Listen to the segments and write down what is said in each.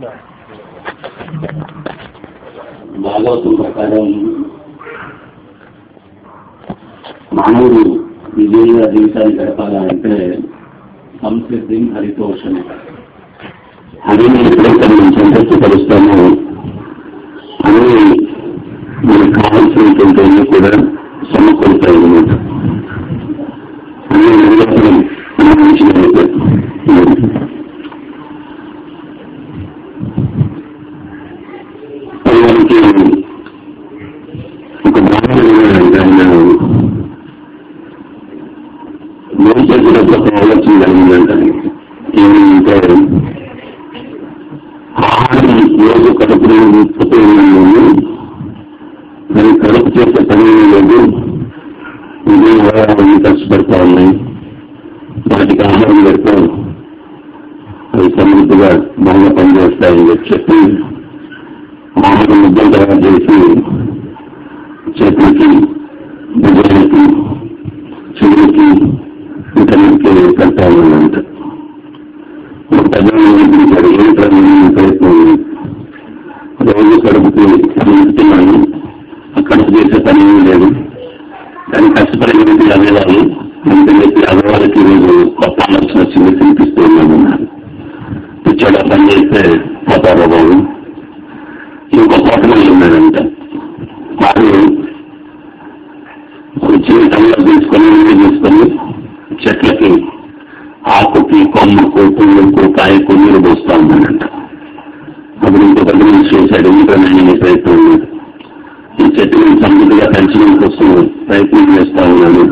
భాగవతం ప్రకారం మానవుడు విజయంగా జీవితాన్ని గడపాలంటే సంసిద్ధి హరితోషమే. హరిని ఎప్పుడైతే మనం సంతృప్తిపరుస్తామో అన్ని మనకు కావాల్సినటువంటి కూడా సమకూరుతాయి అన్నమాట. అన్ని నిర్వహణం అనుభవించినట్లయితే వారికి ఒక భావన భవిష్యత్తులో ఆలోచన కలిగిందంటారు. ఏమంటే ఆహారం రోజు కడుపు పుట్టుకున్నాను, దాన్ని కడుపు చేసే పని లేదు, ఉదయం కష్టపడతా ఉన్నాయి, వాటికి ఆహారం పెడతా అవి సమృద్ధిగా బాగా పనిచేస్తాయని చెప్పి ఆహారం ముద్దలు తయారు చేసి చెట్లకి, భుజాలకి, చెవులకి, ఇతరులకి కడతా ఉన్నదంట. పెద్దలు పిలిచాడు, ఏంటో ప్రయత్నం రోజు కడుపుకి తిన్నాను, ఆ కడుపు చేసే పని లేదు, కానీ కష్టపడి అదేవాళ్ళు అందుకని చెప్పి అదేవాళ్ళకి ఈరోజు కొత్త ఆలోచన వచ్చింది, తినిపిస్తూ ఉన్నామన్నారు. పిచ్చాడు ఆ పని చేస్తే పోతారో బాబు. ఇంకో తోటలు ఉన్నాడంట, వారు చిన్న టైంలో తీసుకొని చెట్లకి ఆకుకి, కొమ్మకు, పువ్వుకు, కాయకు నీరు పోస్తా ఉన్నాడంట. అప్పుడు ఇంకొక చేశాడు, ఇంకా నేను ప్రయత్నం ఉన్నాడు. ఈ చెట్టుని సమృద్ధిగా పెంచడం కోసం ప్రయత్నం చేస్తా ఉన్నాను.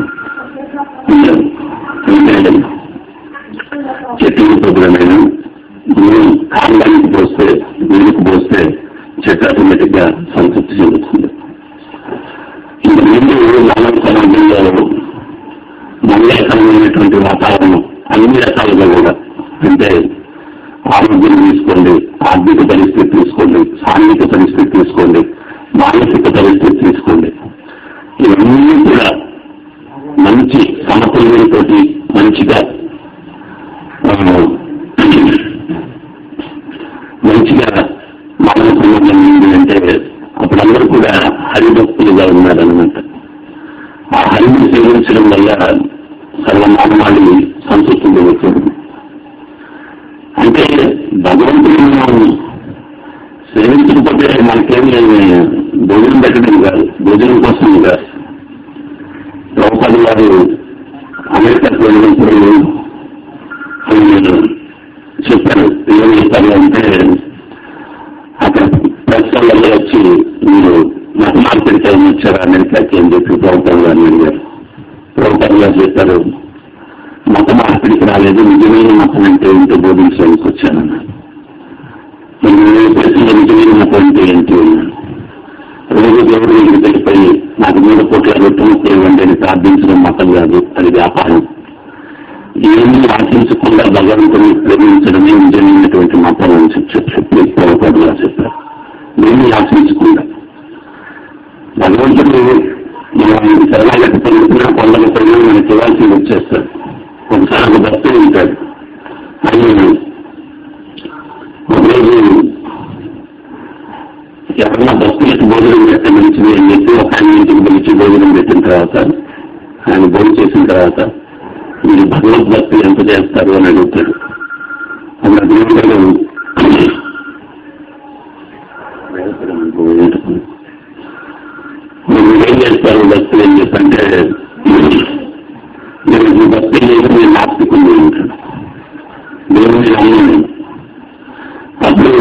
చెట్టు శుభ్రమైన నీరు కాండానికి పోస్తే, నీరుకు పోస్తే చెట్టు ఆటోమేటిక్ గా సంతృప్తి చెందుతుంది. ఇంక ముందు మానవ సమాజంలో మంగళకరమైనటువంటి వాతావరణం అన్ని రకాలుగా కూడా, అంటే ఆరోగ్యం తీసుకోండి, ఆర్థిక పరిస్థితి తీసుకోండి, సాంఘిక పరిస్థితి తీసుకోండి, మానసిక పరిస్థితి తీసుకోండి, ఇవన్నీ కూడా మంచి సమతుల్యంతో మంచిగా మానవ సమాజం ఉంది అంటే అప్పుడందరూ కూడా హరిభక్తులుగా ఉన్నారన్నమాట. ఆ హరిని సేవించడం వల్ల సర్వమానవాళి సంతృప్తి జరుగుతుంది. అంటే భగవంతుని మనం సేవించకపోతే మనకేమి భోజనం పెట్టడం కాదు, భోజనం కోసం కాదు. ద్రౌపది గారు అమెరికాకు వెళ్ళినప్పుడు చెప్పారు, ఏం చెప్పారు అంటే అక్కడ ప్రశ్నలలో వచ్చి మీరు మత మార్పిడికి ఏమి వచ్చారు అమెరికాకి అని చెప్పి ద్రౌపది గారిని అడిగారు. ద్రౌపది గారు చెప్పారు, మత మార్పిడికి రాలేదు, నిజమైన మతం అంటే ఏంటో బోధించడానికి వచ్చానన్నారు. ప్రశ్నలో నిజమైన మతం అంటే ఏంటి అన్నాను. రోజు దేవుడి దగ్గరికి వెళ్ళిపోయి నాకు 3 కోట్ల రొట్టెలు ఇవ్వండి అని ప్రార్థించడం మతం కాదు, అది వ్యాపారం. ఏమీ ఆశించకుండా భగవంతుని ప్రేమించడమే నిజమైనటువంటి మతం అని చెప్పి ద్రౌపదిగా చెప్పారు. ఏమీ ఆశించకుండా భగవంతుడు మనం శరణాగతి పొందుతున్నా పొందకపోయినా మనకి ఇవ్వాల్సింది వచ్చేస్తాడు. ఒకసారి ఒక భక్తుడు ఉంటాడు, ఆయన ఒకరోజు ఎవరన్నా భక్తులకు భోజనం పెట్టే మంచిది అని చెప్పి ఒక ఆయన ఇంటికి పిలిచి భోజనం పెట్టిన తర్వాత ఆయన భోజనం చేసిన తర్వాత మీరు భగవద్భక్తులు ఎంత చేస్తారు అని అడుగుతాడు. అప్పుడు దేవుడు మీరేం చేస్తారు భక్తులు ఏం చెప్పంటే, మీరు ఈ భక్తి లేదు, మీరు నాస్తికుంది ఉంటాడు, దేవుడిని నమ్మండి. అప్పుడు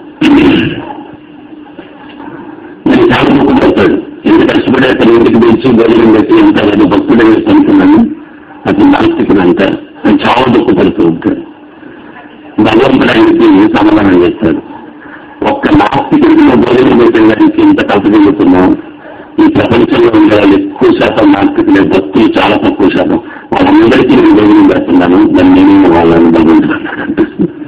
నేను చాలా ముక్కుపడతాడు, ఎంత కష్టపడి అతను ఇంటికి పిలిచి భోజనం పెట్టి ఎంత అది భక్తుడే అనుకున్నాను, అతను నాస్తికుడు అంట అని చాలా దుఃఖపడుతూ ఉంటాడు. భగవంతుడు ఆయనకి సమాధానం చేస్తాడు, ఒక్క నాస్తికుడికి భోజనం పెట్టడానికి ఇంత కష్టపడుతున్నాం, ఈ ప్రపంచంలో ఉండే వాళ్ళు ఎక్కువ శాతం నాస్తికులే, భక్తులు చాలా తక్కువ శాతం, వాళ్ళందరికీ నేను భోజనం పెడుతున్నాను, దాన్ని నేను వాళ్ళని భగవంతుడు అన్నాడంట.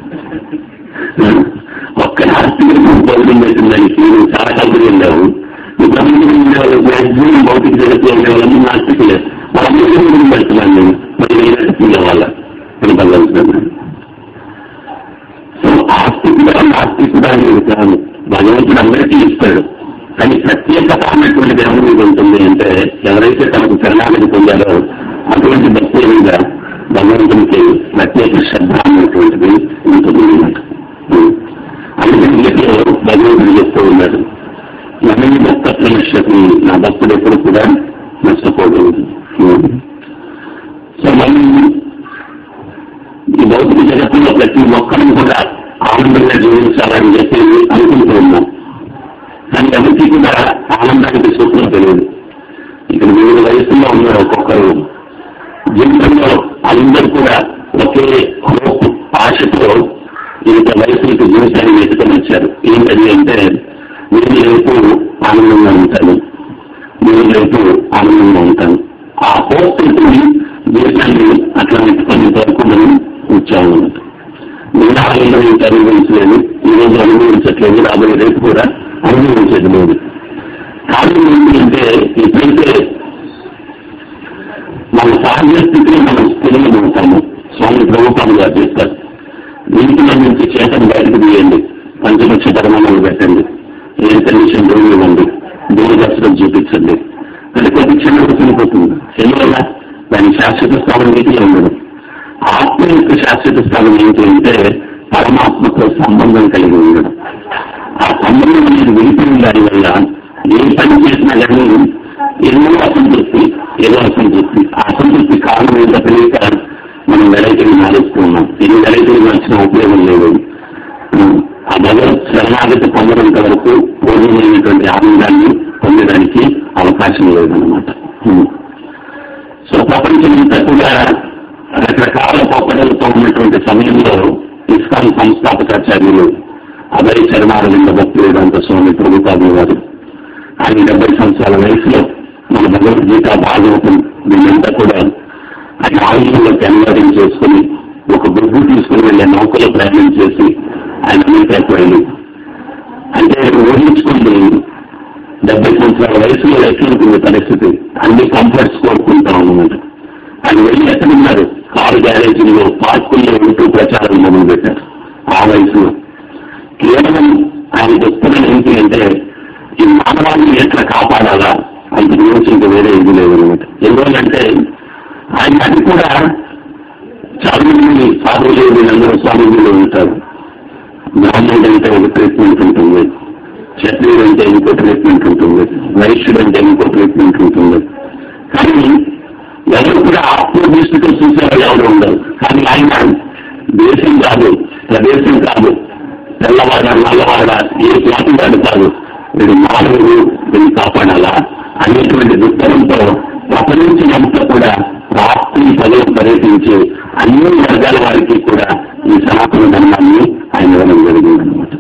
ఒక్క నాస్తికుడికి భోజనం పెట్టిందానికి నువ్వు చాలా కల్పన వెళ్ళావు, ఈ ప్రపంచంలో ఉండే వాళ్ళు మ్యాక్సిమం భౌతిక జగత్తులో ఉండే వాళ్ళని నాస్తికులే, వాళ్ళందరికీ భోజనం పెడుతున్నాను నేను, మరి వేరే పిల్ల వాళ్ళ అని భగవంతుడు. సో ఆస్తికుడు అనేది కాదు. భగవంతుడు అందరికీ ఇస్తాడు, కానీ ప్రత్యేకత అన్నటువంటిది ఎవరి మీద ఉంటుంది అంటే ఎవరైతే తనకు శరణాగతి పొందారో అటువంటి భక్తుల మీద భగవంతునికి ప్రత్యేక శ్రద్ధ అన్నటువంటిది ఉంటుంది అన్నమాట. అందుకని వీటిలో భగవంతుడు చెప్తూ ఉన్నాడు, నన్ను భక్త నష్టకి, నా భక్తుడు ఎప్పుడు కూడా నష్టపోకూడదు. సో మనం ఈ భౌతిక జగత్తులో ప్రతి ఒక్కరిని కూడా ఆనందంగా జీవించాలని చెప్పి అనుకుంటూ ఉన్నాం. కానీ ఎవరికి కూడా ఆనందానికి సూత్రం తెలియదు. ఇక్కడ వివిధ వయసుల్లో ఉన్నారు ఒక్కొక్కరు. జీవితంలో అందరూ కూడా ఒకే ఆశతో ఇంత వయసులకు జీవితాన్ని వెతుకొని వచ్చారు. ఏంటది అంటే నేను రేపు ఆనందంగా ఉంటాను, నేను రేపు ఆనందంగా ఉంటాను. ఆ హోప్ జీవితాన్ని అట్లా వెతుకొని వరకు మనం వచ్చాము. నేను ఆనందం అనుభవించలేదు, ఈ రోజు అనుభవించట్లేదు, రాబోయే రేపు కూడా అనుభవించేది లేదు. కారణం ఏంటి అంటే ఎప్పుడైతే మన సహజ స్థితిలో మనం స్థిరంగా ఉంటాము. స్వామి ప్రభుత్వాలుగా చేస్తారు, నీటిలో నుంచి చేతను బయటకు తీయండి, పంచపక్ష ధర్మాలను పెట్టండి, ఏ కండిషన్ రోజు ఇవ్వండి, దేవుడి దర్శనం చూపించండి, అది కొద్ది క్షణంలో చనిపోతుంది. ఎందువల్ల దాని శాశ్వత స్థానం నీటిలో ఉండదు. ఆత్మ యొక్క శాశ్వత స్థానం ఏంటి అంటే పరమాత్మతో సంబంధం కలిగి ఉండడం. ఆ సంబంధం అనేది విడిపోయిన దాని వల్ల ఏ పని చేసినా కానీ ఏదో అసంతృప్తి. ఆ అసంతృప్తి కారణం ఏంటో తెలియక మనం వెరైటీని మారుస్తూ ఉన్నాం. ఎన్ని వెరైటీలు మార్చిన ఉపయోగం లేదు. ఆ భగవత్ శరణాగతి పొందడంత వరకు పూర్ణమైనటువంటి ఆనందాన్ని పొందడానికి అవకాశం లేదన్నమాట. సో ప్రపంచం అంతా కూడా రకరకాల పోకడలతో ఉన్నటువంటి సమయంలో ఇస్కాన్ సంస్థాపకాచార్యులు అభయ చరణారవింద భక్తి వేదాంత స్వామి ప్రభుపాదులు గారు ఆయన 70 సంవత్సరాల వయసులో మన భగవద్గీత భాగవతం వీళ్ళంతా కూడా ఆయన ఆయుధంలోకి అనువాదం చేసుకుని ఒక బుద్ధి తీసుకుని వెళ్ళే నౌకలో ప్రయాణం చేసి ఆయన అమెరికాకు వెళ్ళి, అంటే ఊహించుకుంది 70 సంవత్సరాల వయసులో ఎట్లుంటుంది పరిస్థితి, అన్ని కంఫర్ట్స్ కోరుకుంటా ఉన్నమాట. ఆయన వెళ్ళి ఎక్కడున్నారు, కారు గ్యారేజీలో పార్కుల్లో ఉంటూ ప్రచారం మొదలు పెట్టారు. ఆ వయసులో కేవలం ఆయన చెప్తున్నది ఏంటి అంటే ఈ మానవాన్ని ఎట్లా కాపాడాలా, అంత గురించి ఇంకా వేరే ఇది లేదనమాట. ఎందువల్లంటే ఆయన అది కూడా చాలా మంది సాధువులు వీళ్ళందరూ స్వామీజీలో ఉంటారు. బ్రాహ్మణుడు అంటే ఒక ట్రీట్మెంట్ ఉంటుంది, క్షత్రియుడు అంటే ఇంకో ట్రీట్మెంట్ ఉంటుంది, వైశ్యుడు అంటే ఇంకో ట్రీట్మెంట్ ఉంటుంది. కానీ ఎవరు కూడా ఆత్మదృష్టితో చూసేవారు ఎవరు ఉండరు. కానీ ఆయన దేశం కాదు, ప్రదేశం కాదు, తెల్లవాడ నల్లవాడ ఏ జాతి వాడు కాదు, వీడు మానవుడు, వీడిని కాపాడాలా అనేటువంటి దృక్పథంతో ప్రపంచమంతా కూడా రాత్రి పదవి పర్యటించి అన్ని వర్గాల వారికి కూడా ఈ సనాతన ధర్మాన్ని ఆయన ఇవ్వడం జరిగిందనమాట.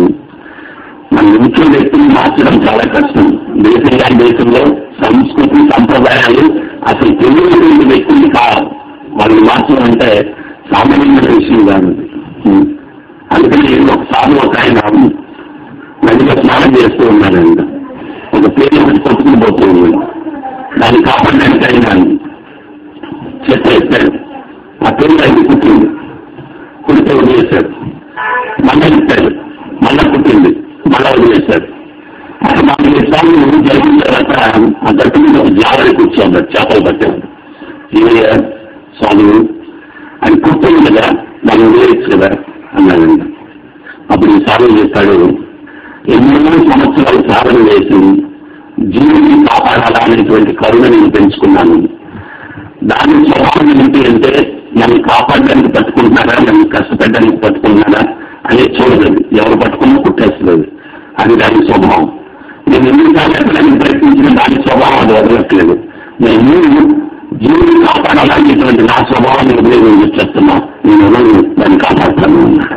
మన ఇంట్లో వ్యక్తిని మార్చడం చాలా కష్టం. దేశంలో సంస్కృతి సంప్రదాయాలు అసలు తెలియని వ్యక్తుల్ని వాళ్ళని మార్చడం అంటే సామాన్యమైన విషయం కాదు. అందుకని ఒకసారి ఒక ఆయన నదిలో స్నానం చేస్తూ ఉన్నాడంట. ఒక పేరు ఒకటి కొట్టుకుని పోతూ ఉన్నాడు. దాన్ని కాపాడడానికి ఆయన చెత్త ఎత్తాడు. ఆ పేరు ఆయన కుట్టింది, కుడితే వదిలేశాడు. మళ్ళా ఎత్తాడు, మళ్ళా కుట్టింది, మళ్ళా వదిలేశాడు. అక్కడ 4 సార్లు జరిగిన తర్వాత ఆ గట్టు మీద ఒక జాగ్రత్త కూర్చోన్నాడు, చేపలు పట్టాడు. ఇవే స్వామి ఆయన కుట్టింది కదా, దాన్ని వదిలేయచ్చు కదా అన్నాడండి. అప్పుడు ఈ సాధన చేస్తాడు, ఎన్నో సంవత్సరాలు సాధన చేసి జీవిని కాపాడాలా అనేటువంటి కరుణ నేను పెంచుకున్నాను. దాని స్వభావం ఏంటి అంటే నన్ను కాపాడడానికి పట్టుకుంటున్నారా, నన్ను కష్టపెట్టడానికి పట్టుకుంటున్నారా అనేది చూడలేదు. ఎవరు పట్టుకున్నా కుట్టేస్తుంది, అది దాని స్వభావం. నేను ఎన్ని కాపాడడానికి ప్రయత్నించిన దాని స్వభావం అది వదలట్లేదు. నేను జీవిని కాపాడాలనేటువంటి నా స్వభావాన్ని ఉపయోగం చేస్తున్నా, నేను దాన్ని కాపాడుతాను అన్నాడు.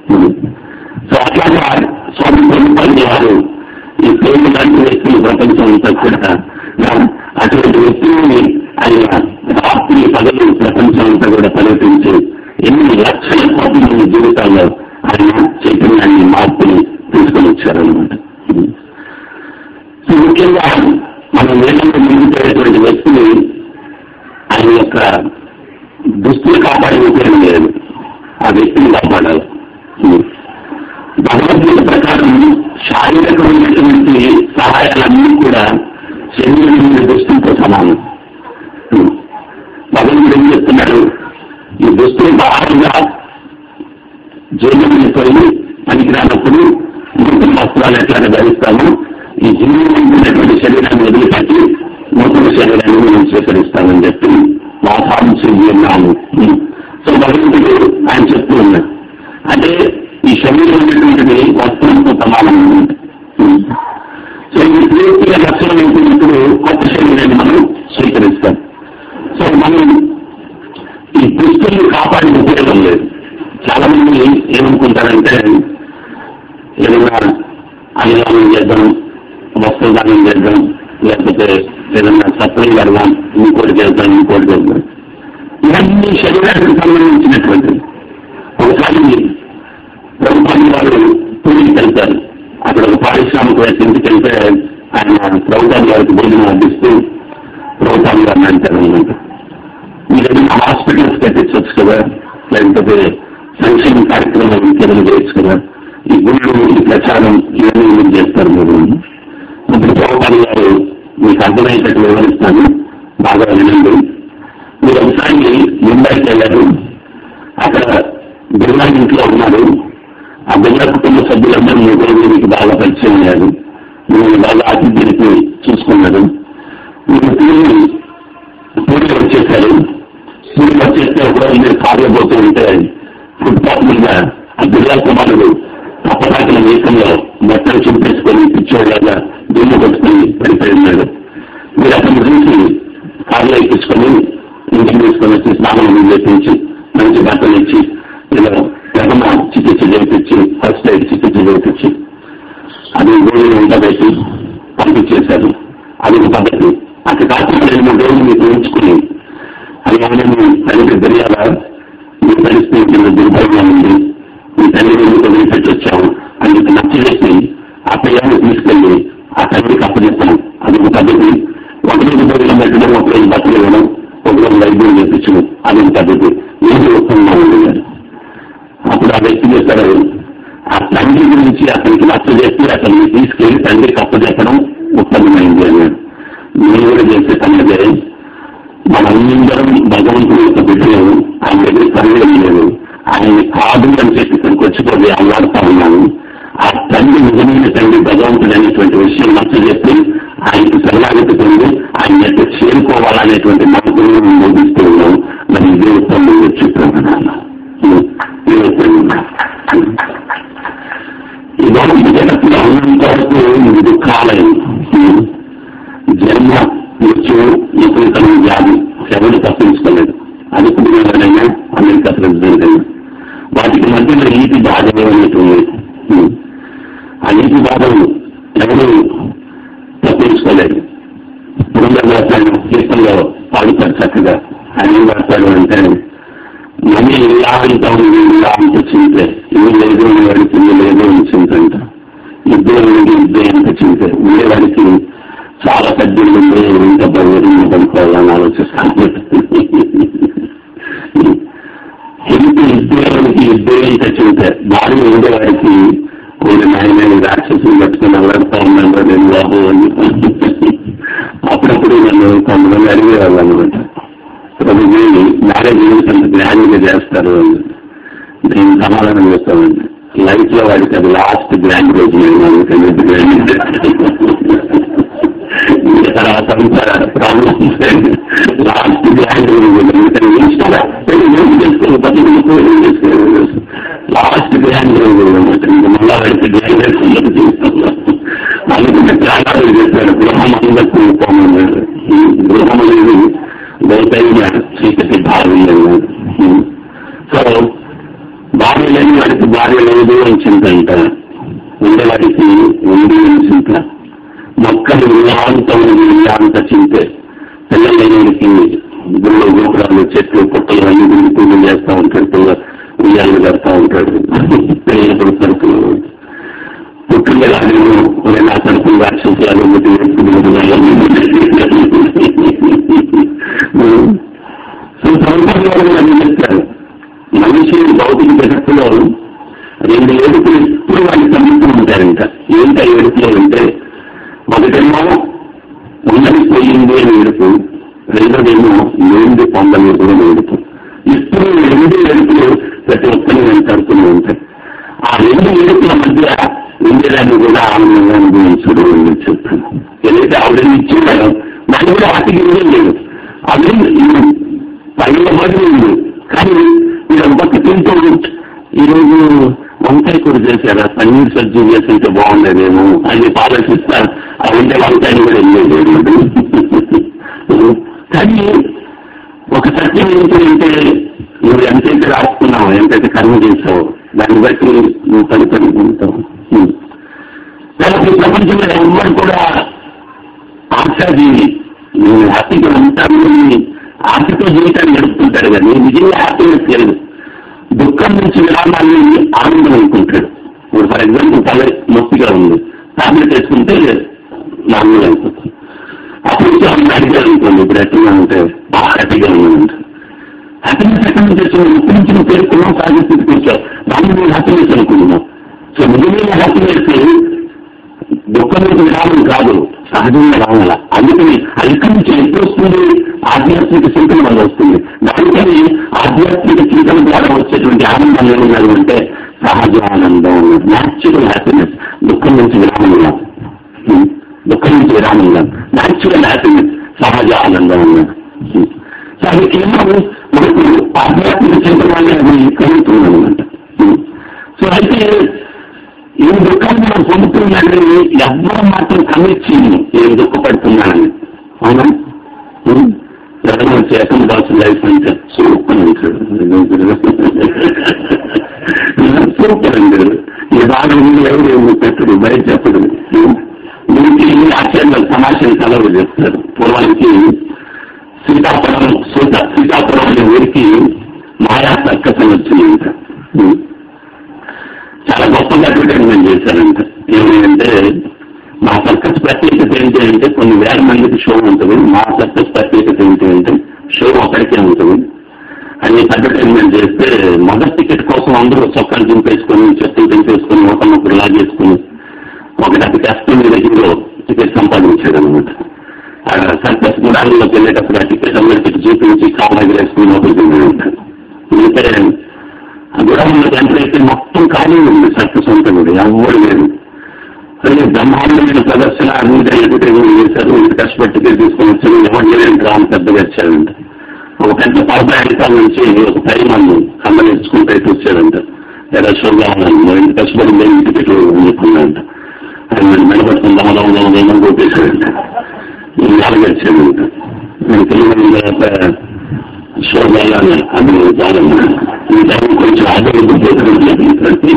సో అట్లాగా స్వామి ప్రభుత్వాలు వారు ఈ ప్రేమ లాంటి వ్యక్తులు ప్రపంచం అంతా కూడా అటువంటి వ్యక్తులని ఆయన రాత్రి పగలు ప్రపంచం అంతా కూడా పర్యటించి ఎన్ని లక్షల కోట్ల మంది జీవితాల్లో ఆయన చైతన్యాన్ని మార్పుని తీసుకొని వచ్చారనమాట. సో ముఖ్యంగా మనం వేదంలో నిండిపోయేటువంటి వ్యక్తులు ఆయన యొక్క దుస్తులు కాపాడే ఉపయోగం లేదు, ఆ వ్యక్తిని కాపాడాలి. భగవద్గీత శారీరకమైనటువంటి సహాయాలన్నీ కూడా శరీరం దుస్తులతో సమానం. భగవంతుడు ఏం చెప్తున్నాడు, ఈ దుస్తులు బాగా జీర్ణమైపోయి పనికిరానప్పుడు నూతన వస్త్రాలు ఎట్లాగా ధరిస్తాము, ఈ జీర్ణమైనటువంటి శరీరాన్ని వదిలిపెట్టి నూతన శరీరాన్ని మేము స్వీకరిస్తామని చెప్పి వాసాంశీర్ణాలు. సో భగవంతుడు ఆయన చెప్తూ ఉన్నాడు. అంటే ఈ శరీరం అనేటువంటిది వస్త్రంతో సమానం. సో ఈ పూర్తిగా లక్షణం ఏంటంటే కొత్త శరీరాన్ని మనం స్వీకరిస్తాం. సో మనం ఈ దుస్తుల్ని కాపాడి ఉపయోగం లేదు. చాలా మంది ఏమనుకుంటారంటే ఏదైనా అన్నదానం చేద్దాం, వస్త్రదానం చేద్దాం, లేకపోతే ఏదైనా సత్రం కడదాం, ఇంకోటి చేద్దాం. ఇవన్నీ శరీరానికి సంబంధించినటువంటి. ఒకసారి ప్రభుత్వం వారు పూజకి వెళ్తారు. అక్కడ ఒక పారిశ్రామికవేత్త ఇంటికి వెళ్తే ఆయన ప్రభుత్వం గారికి భోజనం అందిస్తూ ప్రభుత్వం గారిని అంటారు అనమాట, మీరు ఏదైనా హాస్పిటల్స్ కట్టించవచ్చు కదా, లేకపోతే సంక్షేమ కార్యక్రమాలు ఇంకేదైనా చేయొచ్చు కదా, ఈ గుళ్ళు ఈ ప్రచారం ఇవన్నీ మీరు చేస్తారు మీరు. ఇప్పుడు ప్రభుత్వం గారు మీకు అర్థమయ్యేటట్టు వివరిస్తాను, బాగా వినండి. మీరు ఒకసారి ముంబైకి వెళ్ళారు. అక్కడ బిర్లా ఇంట్లో ఉన్నారు. ఆ బిర్లా కుటుంబ సభ్యులందరూ మీకు బాగా పరిచయం అయ్యారు. మీరు బాగా అతిథికి చూసుకున్నారు. మీరు పూజ వచ్చేసారు. పూజ వచ్చేస్తే ఒకరోజు మీరు కారులో పోతూ ఉంటే ఫుట్పాత్ మీద ఆ బిర్లా కుమారుడు అప్పటాకిన వేసంలో బట్టలు చూపేసుకొని పిచ్చోళ్ళగా దుమ్ము కొట్టుకుని పడిపోయి ఉన్నాడు. మీరు అక్కడ చూసి కారులో ఎక్కించుకొని ఇంటికి తీసుకొని వచ్చి స్నానం చేపించి మంచి బట్టలు ఇచ్చి ఇలా ప్రథమ చికిత్స చేయించి ఫస్ట్ ఎయిడ్ చికిత్స చేయించి అది గోళీలు ఉండబెట్టి పంపించేశారు. అది ఒక పద్ధతి. అక్కడ కాకుండా 2-3 రోజులు మీకు ఉంచుకుని అది మీ తల్లికి తెలియాలా, మీ పరిస్థితి కింద దుర్భరంగా ఉంది, మీ తల్లి వదిలి పెట్టి వచ్చాము అని నచ్చజేసి ఆ పిల్లల్ని తీసుకెళ్లి ఆ తల్లికి అప్పచెప్పాను. అది ఒక పద్ధతి. 1 రోజు భోజనం పెట్టడం, 1 రోజు బట్టలు ఇవ్వడం, 1 రోజు వైద్యం చేయించడం, అది ఒక పద్ధతి. ఏది ఉత్తమంగా ఉండేది. అప్పుడు ఆ వ్యక్తి చేస్తారు, ఆ తండ్రి గురించి అతనికి నచ్చజెప్పి అతన్ని తీసుకెళ్లి తండ్రికి అప్పచెప్పడం ఉత్తమమైంది అన్నాడు. నేను కూడా చేసే సంగతే, మనందరం భగవంతుడి యొక్క బిడ్డలు. ఆయన దగ్గర తండ్రి లేదు, ఆయన్ని కాదు అని చెప్పి ఇక్కడికి వచ్చిపోయి అల్లాడుతా ఉన్నాను. ఆ తండ్రి నిజమైన తండ్రి భగవంతుడు అనేటువంటి విషయం నచ్చజెప్పి ఆయనకు సరళాగతి పొంది ఆయన యొక్క చేరుకోవాలనేటువంటి మనసును బోధిస్తూ ఉన్నాం. మరి ఇదే ఉత్తమం వచ్చి ఈ భౌతిక జగత్తులో ఉన్నంత వరకు ఇది దుఃఖాలయం. జన్మ, మృత్యువు, విపరీతమైన వ్యాధి ఎవరు తప్పించుకోలేదు. అది కుటుంబాలైనా అమెరికా ప్రెసిడెంట్ అయినా వాటికి మధ్యలో నీటి బాధలు అనేటువంటి ఆ నీటి బాధలు ఎవరు తప్పించుకోలేదు. పురంధరదాసు కీర్తనలో పాడుతారు చక్కగా. ఆయన ఏం రాస్తాడు అంటే, మనీ ఇలా అంటాం ఇలా అంత చింతే, ఇవి లేదు వాడికి ఇల్లు లేదు అని చింతంట, ఇద్దరు ఇద్దరు అంత చింతే, ఉండేవాడికి చాలా పెద్దలు ఉండే ఇంత బయలు పడుకోవాలని ఆలోచిస్తాను. ఇద్దరికి ఇద్దరు ఇంత చింతే, భార్య ఉండేవాడికి కొన్ని నాయన రాక్షసులు పట్టుకుని అల్లాడుతూ ఉన్నాను నేను బాబు అని. అప్పుడప్పుడు నన్ను కొంతమంది అడిగేవాళ్ళు అనమాట, ప్రభుజీ మ్యారేజ్ అంత గ్రాండ్ గా చేస్తారు అని. నేను సమాధానం చేస్తామండి, లైఫ్ లో వాడికి అది లాస్ట్ గ్రాండ్ రోజు తర్వాత లాస్ట్ గ్రాండ్ లాస్ట్ గ్రాండ్ రోజు అనమాట. మళ్ళా వాడికి గ్రాండ్ అనుకుంటే చాలా చెప్పాడు, గృహం అందరికీ పోమన్నాడు. గృహం అనేది లోతైన చీకటి భార్య అన్నాడు. సో భార్య లేని వాడికి భార్య లేదు అని చింత అంటారు, ఉండేవాడికి ఉంది అని చింత. మొక్కలు ఇల్లాంత చింతే, పిల్లలు లేనివాడికి గుళ్ళు గోపురాలు చెట్లు పుట్టలు అన్ని గుళ్ళు పూజలు చేస్తూ ఉంటాడు, ఉయ్యాలు కడతా ఉంటాడు. పిల్లలు సరుకులు పుట్టిన నా సరుకులు రాక్షసాలు అన్ని చెప్తారు. మనిషి భౌతిక జగత్తులో 2 ఏడుపులు ఎప్పుడు వాడిని చంపుతూ ఉంటారు. ఉంటాయంట. ఏంట ఏడుపులో అంటే ఒకటేమో ఉన్నది పోయింది అని ఏడుపు, రెండోదేమో లేనిది పొందని కూడా ఏడుపు. ఇప్పుడు రెండు ఏడుపులు ప్రతి ఒక్కరిని వెంటాడుతూనే ఉంటాయి. ఆ రెండు ఏడుపుల మధ్య ఉండేదాన్ని కూడా ఆనందంగా అనుభవించడం అని చెప్తాను. ఏదైతే ఆవిడ ఇచ్చిందో దాన్ని కూడా ఆటికి లేదు. అది పైన పడి ఉంది. కానీ మీరు ఒక్క తింటూ ఈరోజు వంకాయ కూర చేశారా, పన్నీర్ సబ్జీ చేస్తుంటే బాగుండేదేమో అని ఆలోచిస్తారు. ఆ ఉంటే వంకాయని కూడా వెళ్ళలేదు. కానీ ఒక సత్యం ఏంటంటే నువ్వు ఎంతైతే రాసుకున్నావు, ఎంతైతే కర్మ చేసావు, దాన్ని బట్టి నువ్వు తదుపరి ఉంటావు. కాబట్టి ప్రపంచంలో ఎవరు కూడా ఆశాజీవి, నువ్వు హ్యాపీగా ఉంటాను ఆశతో జీవితాన్ని గడుపుతుంటాడు. కానీ నిజంగా హ్యాపీనెస్ లేదు. దుఃఖం నుంచి విరామాన్ని ఆనందం అనుకుంటాడు. ఇప్పుడు ఫర్ ఎగ్జాంపుల్ తల నొప్పిగా ఉంది, టాబ్లెట్ వేసుకుంటే నార్మల్ అయిపోతుంది. అప్పుడు నుంచి ఆమె అడిగారు అనుకోండి, ఇప్పుడు ఎట్లా ఉంటే బాగా హ్యాపీగా ఉందంటే హ్యాపీనెస్ ఎక్కడ నుంచి వచ్చింది? నొప్పి నుంచి నువ్వు పేర్కొన్నావు, సహజ స్థితికి వచ్చావు, దాన్ని నువ్వు హ్యాపీనెస్ అనుకుంటున్నావు. సో నిజమైన హ్యాపీనెస్ దుఃఖం నుంచి విరామం కాదు, సహజంగా రావాల. అందుకని అక్కడి నుంచి ఎంత వస్తుంది? ఆధ్యాత్మిక చింతన వల్ల వస్తుంది. దానికని ఆధ్యాత్మిక చింతన ద్వారా వచ్చేటువంటి ఆనందాలు ఏమన్నారు అంటే సహజ ఆనందం, న్యాచురల్ హ్యాపీనెస్. దుఃఖం నుంచి విరామం కాదు, దుఃఖం నుంచి విరామం కాదు, న్యాచురల్ హ్యాపీనెస్, సహజ ఆనందం అన్నారు. సో అది కేవలం మనకు ఆధ్యాత్మిక చింతన వల్ల అది కలుగుతుంది అనమాట. సో అయితే ఈ దుఃఖాన్ని మనం పొందుతున్నానని ఎవ్వరూ మాత్రం కమిచ్చి నేను దుఃఖపడుతున్నానని. అవునా? ఎవరైనా చేతం దాల్సిన లైఫ్ అంటే సూపర్ అంటాడు, సూపర్ అంటాడు. ఈ బాగా ఎవరు పెట్టడు, బయట చెప్పడు. దీనికి ఆశ్చర్యాలు సమాచారం కలవ చెప్తారు. పూర్వానికి సీతాపురం అనే ఊరికి మాయా సర్కస్ అని వచ్చిందంట. చాలా గొప్పగా అడ్వర్టైజ్మెంట్ చేశారంట. ఏమంటే మా సర్కస్ ప్రత్యేకత ఏంటి అంటే కొన్ని వేల మందికి షో ఉంటుంది. మా సర్కస్ ప్రత్యేకత ఏంటి అంటే షో ఒకరికే ఉంటుంది అని అడ్వర్టైజ్మెంట్ చేస్తే మొదటి టికెట్ కోసం అందరూ చొక్కాలు దింపేసుకొని, చెప్పులు దింపేసుకొని, ఒకరినొకరు లాగేసుకుని ఒకటి అతి కష్టం మీద హీరో టికెట్ సంపాదించాడు అనమాట. సర్కస్ గుడాల్లోకి వెళ్ళేటప్పుడు ఆ టికెట్ అందరికీ చూపించి కాళ్ళ వేసుకుని లోపలికి వెళ్ళాడు. అంటే ఆ గుడాల్లో ఎంటర్ అయితే మొత్తం ఖాళీ ఉంది. సర్కస్ అంతా కూడా ఎవరు లేదు. అదే బ్రహ్మాండమైన ప్రదర్శన అన్ని అడ్వర్టైజ్మెంట్ చేశారు. ఇంత కష్టపడి టికెట్ తీసుకొని వచ్చారు. ఎవరు చేయలేదు, రామ్ పెద్దగా వచ్చారంట. ఒక పెద్ద 40 అధికారుల నుంచి ఒక 10 మంది కళ్ళ నేర్చుకుంటే వచ్చారంట. ఎలా షోగా ఉన్నాను, ఇంత కష్టపడి మేము టికెట్లు అనుకున్నారంట. ఆయన మెడపట్టుకుని దమదమదమదమని కొట్టేశారంట. అలాగే వచ్చారంట. నేను తెలియదు షోగా అది చాలా ఇంకా కొంచెం ఆదరించబోతున్నట్టు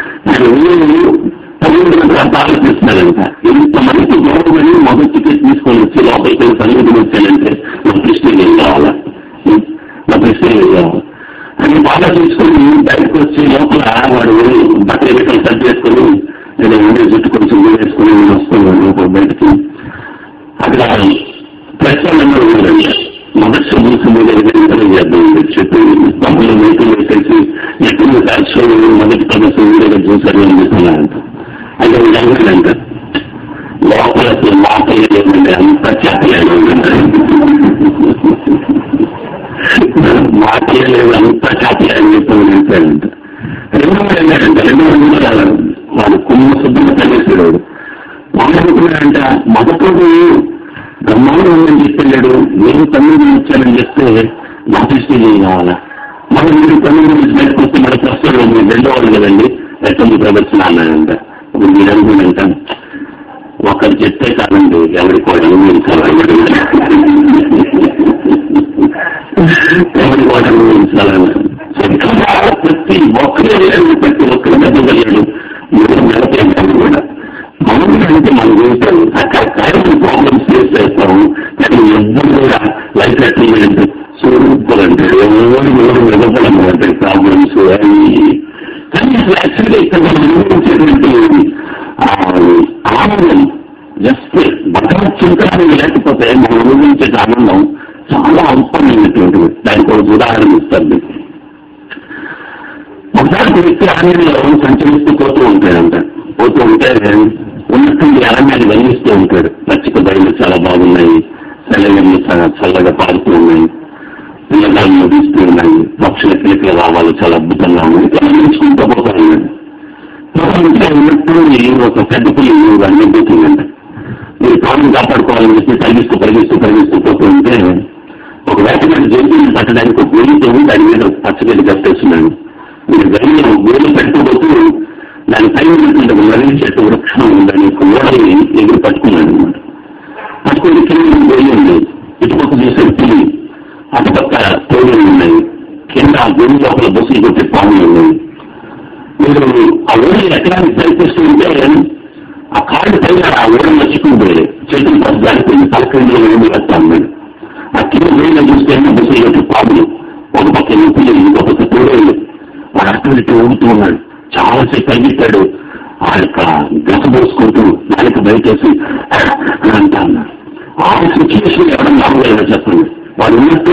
ఆలోచిస్తున్నారంట. ఇంతమందికి గౌరవని మొదటి టికెట్ తీసుకొని వచ్చి లోపలికి సంగీతం వచ్చానంటే నా ప్రశ్న ఏం కావాలా, నా ప్రశ్న ఏం కావాలి అని బాగా తీసుకొని బయటకు వచ్చి లోపల వాడు బట్టలు ఎన్నికలు సర్జ్ చేసుకొని నేను ఉండే జుట్టు కొంచెం వేసుకుని నేను వస్తున్నాను లోపల బయటకి. అక్కడ ప్రశ్నలు ఉన్నారంట. మొదటి సమూహం చేద్దాం చెప్పి తమ్ముళ్ళు మేకలు వేసేసి ఎక్కడ షో మొదటి ప్రదర్శన వీడియోగా చూసారు అని చెప్తున్నారంట. అంటే జరగదంట. లోపల మాటలు లేదండి, అంత చేతలేదు, మాటలే లేదు, అంత చేతలేదని చెప్పి చెప్పారంట. 2 మంది వెళ్ళారంట. 2 మంది కూడా వాడు కుమ్మ శుద్ధంగా తల్లేసాడు. వాళ్ళు అనుకున్నారంట మొదటి బ్రహ్మాండం ఉందని చెప్పాడు. నేను 9 వచ్చానని చెప్తే మా దృష్టి ఏం కావాలా, మనం మీరు 9 నుంచి బయటకు వస్తే మనకు వస్తాడు, మీరు 2వ వాళ్ళు కదండి, 9 ప్రదర్శన అన్నాడంట. ఇప్పుడు మీరు అనుకున్నాంట ఒకరు చెప్తే కాదండి, ఎవరికి కూడా అనుభవించాలని ఎవరికి కూడా అనుభవించాలని ప్రతి ఒక్కరు ప్రతి ఒక్కరి మధ్య వెళ్ళాడు. మీరు నెలకేంటాను కూడా మామూలుగా అంటే మనం చేస్తాం అక్కడ ప్రాబ్లమ్స్ ఫేస్ చేస్తాము. కానీ ఎవ్వరు కూడా లైఫ్ సెటిల్మెంట్ సూపర్ అంటే ఎవరు నిలబడము అంటే ప్రాబ్లమ్స్ అవి. కానీ అసలు యాక్చువల్గా ఇక్కడ మనం అనుభవించేటువంటి ఆనందం జస్ట్ భగవత్ చింతనాన్ని లేకపోతే మనం అనుభవించే ఆనందం చాలా అల్పమైనటువంటిది. దానికి ఒక ఉదాహరణ ఇస్తారు. ఒకసారి వ్యక్తి ఆనందంలో సంచరిస్తూ పోతూ ఉంటాయంట. పోతూ ఉంటే ఉన్నట్టుండి అరణ్యాన్ని వెలిగిస్తూ ఉంటాడు. పచ్చిక బయలు చాలా బాగున్నాయి, సెలవులు చల్లగా పారుతూ ఉన్నాయి, పిల్లగాలు నడిస్తూ ఉన్నాయి, పక్షుల కిలకల రావాలు చాలా అద్భుతంగా ఉన్నాయి. గమనించుకుంటూ పోతా ఉన్నాడు. ఉన్నట్టుండి ఒక పెద్ద పులి అన్నెగ్గుతుందంట. మీరు ప్రాణం కాపాడుకోవాలని చెప్పి పరిగిస్తూ పోతూ ఉంటే ఒక వేటగాడి జంతువుని పట్టడానికి ఒక గోలితో దాని మీద పచ్చగడ్డి కట్టేస్తున్నాడు. మీరు గడిలో గోలు పెట్టుకోబోతూ దాని పైన నవీన చెట్టు వృక్షం దాని యొక్క ఓడని ఎదురు పట్టుకున్నాడు అనమాట. పట్టుకుని కింద గోలి ఉంది, ఇటుపక్క చూసే పులి, అటుపక్క తోడులు ఉన్నాయి, కింద ఆ గోలి లోపల బొస్సులు కొట్టే పాములు ఉన్నాయి. మీరు ఆ ఓడని ఎక్కడానికి ప్రయత్నిస్తూ ఉంటే ఆ కాళ్ళు పైన ఆ ఓడని వచ్చుకుంటే చెట్టుని పట్టు దానిపోయింది, తలకంలో ఏమి వేస్తాను నేను. ఆ కింద గోలిలో చూస్తే బొస్సులు కొట్టే పాములు, ఒక పక్క పులి, ఇంకొక పక్క తోడేళ్ళు. వాడు అటు ఊగుతూ ఉన్నాడు. చాలాసేపు పరిగెత్తాడు. ఆ యొక్క గస పోసుకుంటూ దానికి బయటేసి అంటా ఉన్నాడు. ఆ సిచ్యువేషన్ ఎవరైనా నవ్వలేదో చెప్పండి. వాడు ఉన్నట్టు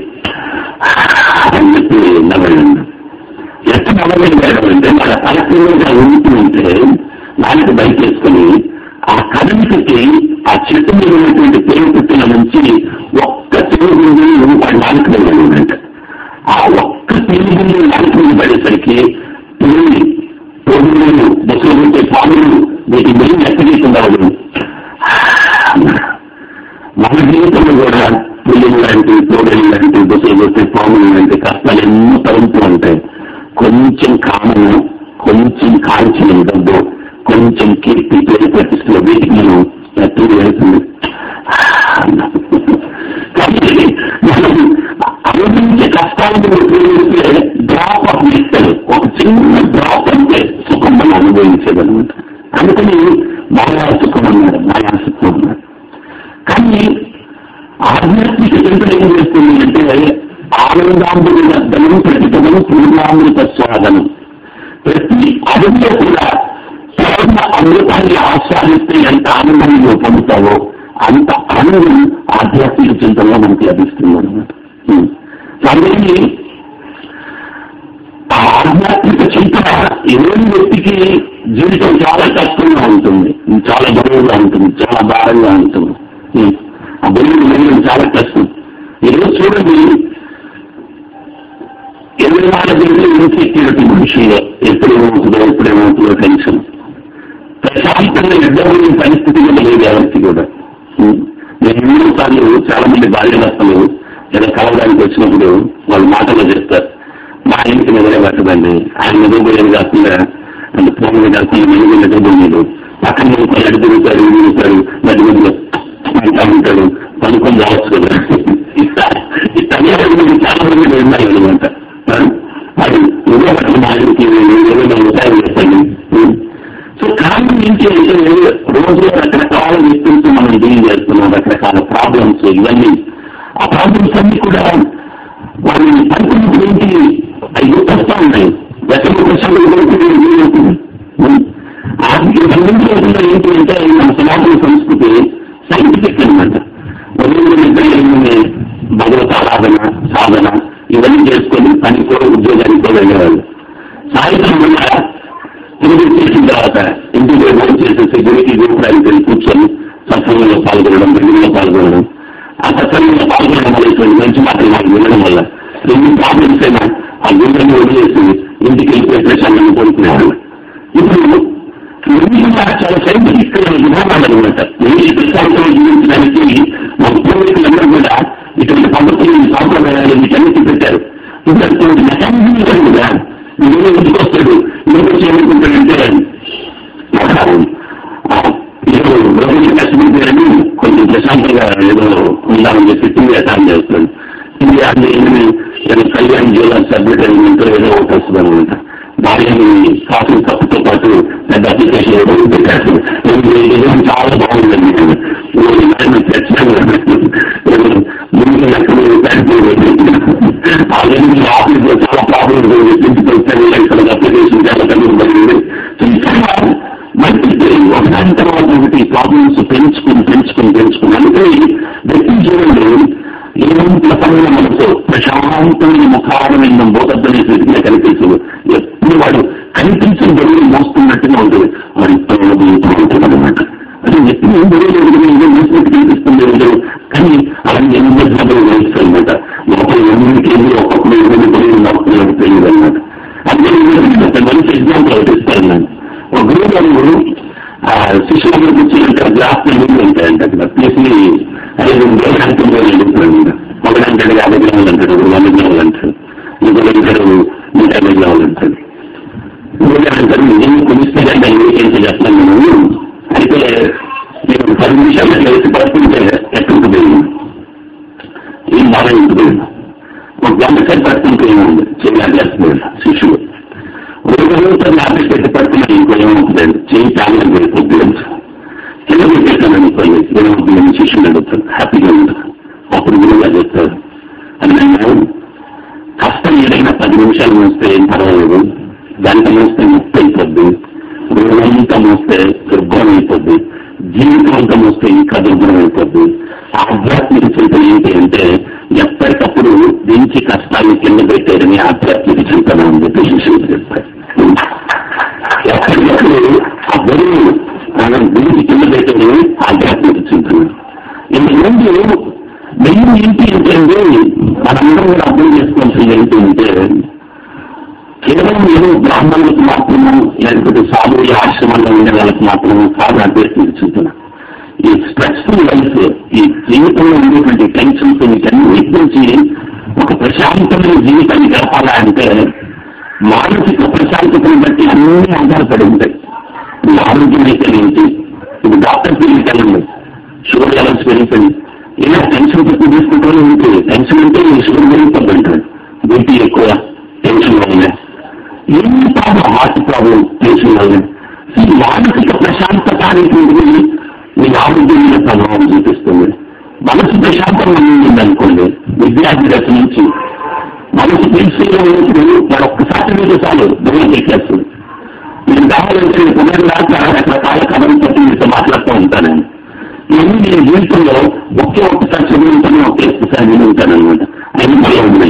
అని చెప్పి నవ్వలేదు. ఎట్లా నవ్వలేదు అంటే వాళ్ళ తలకిందుగా ఊగుతూ ఉంటే దానికి బయటేసుకుని ఆ కదలికకి ఆ చెట్టు మీద ఉన్నటువంటి పేరు పుట్టిన నుంచి ఒక్క తెలుగు వాడు నాలుగు వెళ్ళాలంట. ఆ ఒక్క తెలుగు నాలుగు మీద పడేసరికి పులి, తోడులు, బస్సులు ఉంటే పాములు వీటి మెయిన్ ఎక్కడేకుండా మన జీవితంలో కూడా పుల్లులు లాంటి, తోడలు లాంటి, బస్సులు కొట్టే పాములు లాంటి కష్టాలు ఎన్నో తరుముతూ ఉంటాయి. కొంచెం కామను, కొంచెం కాల్చిన డబ్బు, కొంచెం కీర్తి, పేరు ప్రతిష్టలు వీటికి మనం ఎత్తులు వేస్తుంది. కాబట్టి మనం అనుభవించే కష్టాలను ఉపయోగిస్తే డ్రాప్ ఆఫ్ ఇస్తారు. ఒక చిన్న డ్రాప్ అంటే సుఖం మనం అనుభవించేదన్నమాట. అందుకని మాయా సుఖం అన్నాడు, మాయా సుఖం అన్నాడు. కానీ ఆధ్యాత్మిక చింతన ఏం చేస్తుంది అంటే ఆనందామృతం ప్రతిపదం పూర్ణామృత స్వాదనం. ప్రతి అడుగులో కూడా పూర్ణ అమృతాన్ని ఆస్వాదిస్తే ఎంత ఆనందాన్ని నువ్వు పొందుతావో అంత ఆనందం ఆధ్యాత్మిక చింతనలో మనకి లభిస్తుంది అన్నమాట. కాబట్టి ఆ ఆధ్యాత్మిక చింతన ఎవరి వ్యక్తికి జీవితం చాలా కష్టంగా ఉంటుంది, చాలా బరువుగా ఉంటుంది, చాలా భారంగా ఉంటుంది. ఆ బరువులు వెళ్ళడం చాలా కష్టం. ఈరోజు చూడండి, 24 గంటలు ఇన్సెక్యూరిటీ మనుషుల్లో ఎప్పుడేమవుతుందో టెన్షన్. ప్రశాంతంగా నిద్రపోయే పరిస్థితి కూడా లేదు ఎవరికి కూడా. నేను ఎన్నోసార్లు చాలా మంది భార్యభర్తలు ఏదో కలవడానికి వచ్చినప్పుడు వాళ్ళు మాటలో చెప్తారు, మా ఆయనకి నిద్ర పట్టదండి, ఆయన నిద్రపోయేది కాకుండా అంటే ఫోన్ మీద కాకుండా మెరుగు నిద్రపోయేది, పక్కన అడు తిరుగుతారు, తిరుగుతారు, మధ్య మధ్యలో అంటా ఉంటాడు, పనుకొని రావచ్చు కదా. ఈ తల్లి చాలా మంది ఉన్నాయి అనమాట. అది నిద్ర పట్టడం ఆయనకి ఏదైనా ఉపాయం చేస్తాను. సో కారణం ఏంటి అంటే రోజులో రకరకాల వ్యక్తులతో మనం డీల్ చేస్తున్నాం, రకరకాల ప్రాబ్లమ్స్. ఇవన్నీ ఆ ప్రాబ్లమ్స్ అన్ని కూడా వారి పరిస్థితులు ఏంటి అవి గుర్తొస్తా ఉన్నాయి. ఎక్కడ సంబంధించిన ఏంటి అంటే మన సనాతన సంస్కృతి సైంటిఫిక్ అనమాట. భగవత్ ఆరాధన, సాధన ఇవన్నీ చేసుకొని పనికో ఉద్యోగానికో వెళ్ళేవాళ్ళు. సాయంత్రం వల్ల తిరిగి చేసిన తర్వాత ఇంటికి భోజనం చేసేసి గురికి గోపురానికి వెళ్ళి కూర్చొని సత్సంగంలో పాల్గొనడం, బిల్డింగ్లో పాల్గొనడం. ఆ సత్సంగంలో పాల్గొనడం వల్ల మంచి మాటలు మాకు వినడం వల్ల ఎన్ని ప్రాబ్లమ్స్ అయినా ఆ గుండెని వదిలేసి ఇంటికి వెళ్ళిపోయి ప్రశాంతంగా కోరుకునేవాళ్ళు. ఇప్పుడు ఇవన్నీ చాలా సైంటిఫిక్ విధానాలు అనమాట. ఈ ప్రశాంతంగా జీవించడానికి మా పూర్వీకులందరూ కూడా ఇటువంటి పద్ధతులు, సాంప్రదాయాలు వీటన్నిటి పెట్టారు. ఇప్పుడు మెకానిజం కూడా మీరు ఇంటికి వస్తాడు, ఇంటికి ఏమనుకుంటాడంటే ఏదో రోజు కష్టపడిపోయారని కొంచెం ప్రశాంతంగా ఏదో ఉండాలని చెప్పి టీవీ అటాన్ చేస్తాడు. టీవీ అంటే ఏదో కళ్యాణ్ జ్యువెలర్స్ అడ్వర్టైజ్మెంట్ ఏదో ఒకటి వస్తుంది అనమాట. భార్యని కాఫీ కప్పుతో పాటు పెద్ద అప్లికేషన్ ఏదో పెట్టారు. చాలా బాగుందండి, ఖచ్చితంగా ముందు ఆల్రెడీ ఆఫీస్ లో చాలా ప్రాబ్లమ్స్ ఇంటికి అప్లికేషన్ చాలా కనుగొంది. మంచి ఒకదాని తర్వాత ఒకటి ప్రాబ్లమ్స్ పెంచుకుని అంటే వ్యక్తి చూడండి ఏమంత పనుల మనసు ప్రశాంతమైన ముఖారమైన బోధద్దనే స్థితిగా కనిపించదు. ఎప్పుడు వాడు కనిపించిన బరువులు మోస్తున్నట్టుగా ఉంటుంది. వాడి కనిపిస్తుంది ఏదో, కానీ అలాంటి ఎన్ని సభలు వేస్తారు అనమాట. లోపల ఎన్నింటి ఒక్కొక్కరు ఎన్ని బరువులు లోపల తెలియదు అనమాట. అందుకే మంచి ఎగ్జాంపుల్ అవుతారు నన్ను. ఒక గురువు గారు శిష్యులు కూర్చుంటే గ్లాస్ నీళ్ళు ఉంటాయంట అక్కడ తీసి 5 గ్రాములు అంటుందో అడుగుతున్నాడు. 1 గంటలు 50 గ్రాములు అంటాడు, 100 గ్రాములు అంటాడు, ఇంకొక గంటలు 150 గ్రాములు అంటాడు. ఇంకొక అంటారు నేను కొనిస్తే అంటే ఏం చేస్తాను నేను. అయితే నేను 10 నిమిషాలు అట్లా వేసి పడుతుంటే ఎక్కడికి పోయింది, ఏం బాగా ఇంటిపోయింది. 1 గంట సేపు పడుతుంటే ఏముంది చేయాలి చేస్తున్నాడు శిష్యుడు. 1 రోజులతో ఆఫీస్ పెట్టి పడుతున్నా ఇంకో ఏమవుతుందండి, చేయి ప్రాణం వెళ్ళిపోద్ది కింద పెట్టేస్తాను అనుకోండి, ఏమవుతుందని శిష్యుడు అడుగుతాడు, హ్యాపీగా ఉంటుంది. అప్పుడు గురువుగా చెప్తారు అని కష్టం ఏదైనా 10 నిమిషాలు మోస్తే ఏం పర్వాలేదు, గంట మోస్తే ముక్తి అయిపోద్ది, రోజంతా మోస్తే దుర్భరం అయిపోద్ది, జీవితం అంతా మోస్తే ఇంకా దుర్భరం అయిపోద్ది. ఆధ్యాత్మిక చింతన ఏంటి అంటే ఎప్పటికప్పుడు దించి కష్టాన్ని కింద పెట్టేదని ఆధ్యాత్మిక చింతన అని చెప్పి శిష్యుడు చెప్తారు. ఎప్పటికప్పుడు ఆ బరువు మనం దించి కింద పెట్టేదని ఆధ్యాత్మిక చింతన. ఇంతకుముందు మెయిన్ ఏంటి అంటే మనందరం కూడా అర్థం చేసుకోవాల్సింది ఏంటి అంటే కేవలం ఏదో బ్రాహ్మణులకు మాత్రము లేకపోతే సాధువుల ఆశ్రమంలో ఉండే వాళ్ళకి మాత్రము కాదు ఆధ్యాత్మిక చింతన. ఈ స్ట్రెస్ఫుల్ లైఫ్, ఈ జీవితంలో ఉండేటువంటి టెన్షన్స్ వీటన్నిటి నుంచి ఒక ప్రశాంతమైన జీవితాన్ని గడపాలా అంటే మానసిక ప్రశాంతతను బట్టి అన్నీ ఆధారపడి ఉంటాయి. ఈ ఆరోగ్యం అయితే ఏంటి, ఇది డాక్టర్ ఫీల్డ్కి వెళ్ళండి, షుగర్ లెవెల్స్ పెరుగుతుంది, ఇలా టెన్షన్ ఎక్కువ తీసుకుంటూనే ఉంటుంది. టెన్షన్ అంటే షుగర్ పెరుగుతుంది అంటారు, బీపీ ఎక్కువ టెన్షన్ వల్లనే, ఏమి ప్రాబ్లం హార్ట్ ప్రాబ్లం టెన్షన్ వల్లనే. ఈ మానసిక ప్రశాంతత అనేటువంటిది మీ ఆరోగ్యం మీద ప్రభావం చూపిస్తుంది. మనసు ప్రశాంతంగా ఉండింది అనుకోండి, విద్యార్థి దశ నుంచి మనసు పెన్సిల్లో ఉన్నప్పుడు మరొక్కసారి మీద చాలు దూరం చేసేస్తుంది. నేను కావాలంటే పునర్లాగా రకరకాల కథలు పట్టి మీతో మాట్లాడుతూ ఉంటానండి. ఇవన్నీ నేను జీవితంలో ఒక్కసారి చదువుతాను, ఒకేసారి వినుంటానమాట. అన్ని మళ్ళీ ఉన్నాయి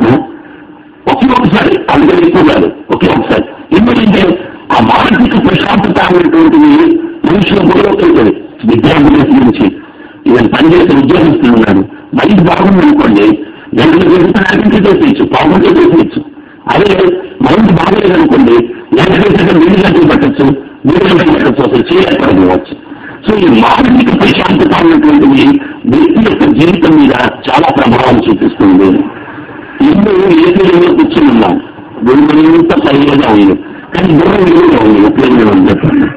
ఒక్కసారి, అందుకని ఎక్కువ కాదు, ఒకసారి. ఎందుకంటే ఆ మానసిక ప్రశాంతత అనేటువంటిది మనుషుల బుర్రలోకి వెళ్తుంది. విద్యార్థుల నుంచి ఈయన పనిచేసే ఉద్యోగస్తులు ఉన్నారు, మైండ్ బాగుందనుకోండి, గంటలు జరుగుతానంటే చేసేయచ్చు, పావుగంటలు చేసేయచ్చు. అదే మైండ్ బాగలేదనుకోండి, గంటలు 2 గంటలు పట్టచ్చు, 3 గంటలు పట్టచ్చు, అసలు చేయలేకపోవచ్చు. సో ఈ మానసిక ప్రశాంతత అనేటువంటిది వ్యక్తి యొక్క జీవితం మీద చాలా ప్రభావం చూపిస్తుంది. ఇల్లు ఏసీలో కూర్చొని ఉన్నాం, గురువులంతా సరిగా ఉంది, కానీ దూరం విలువగా ఉంది, ఉపయోగంగా ఉంది.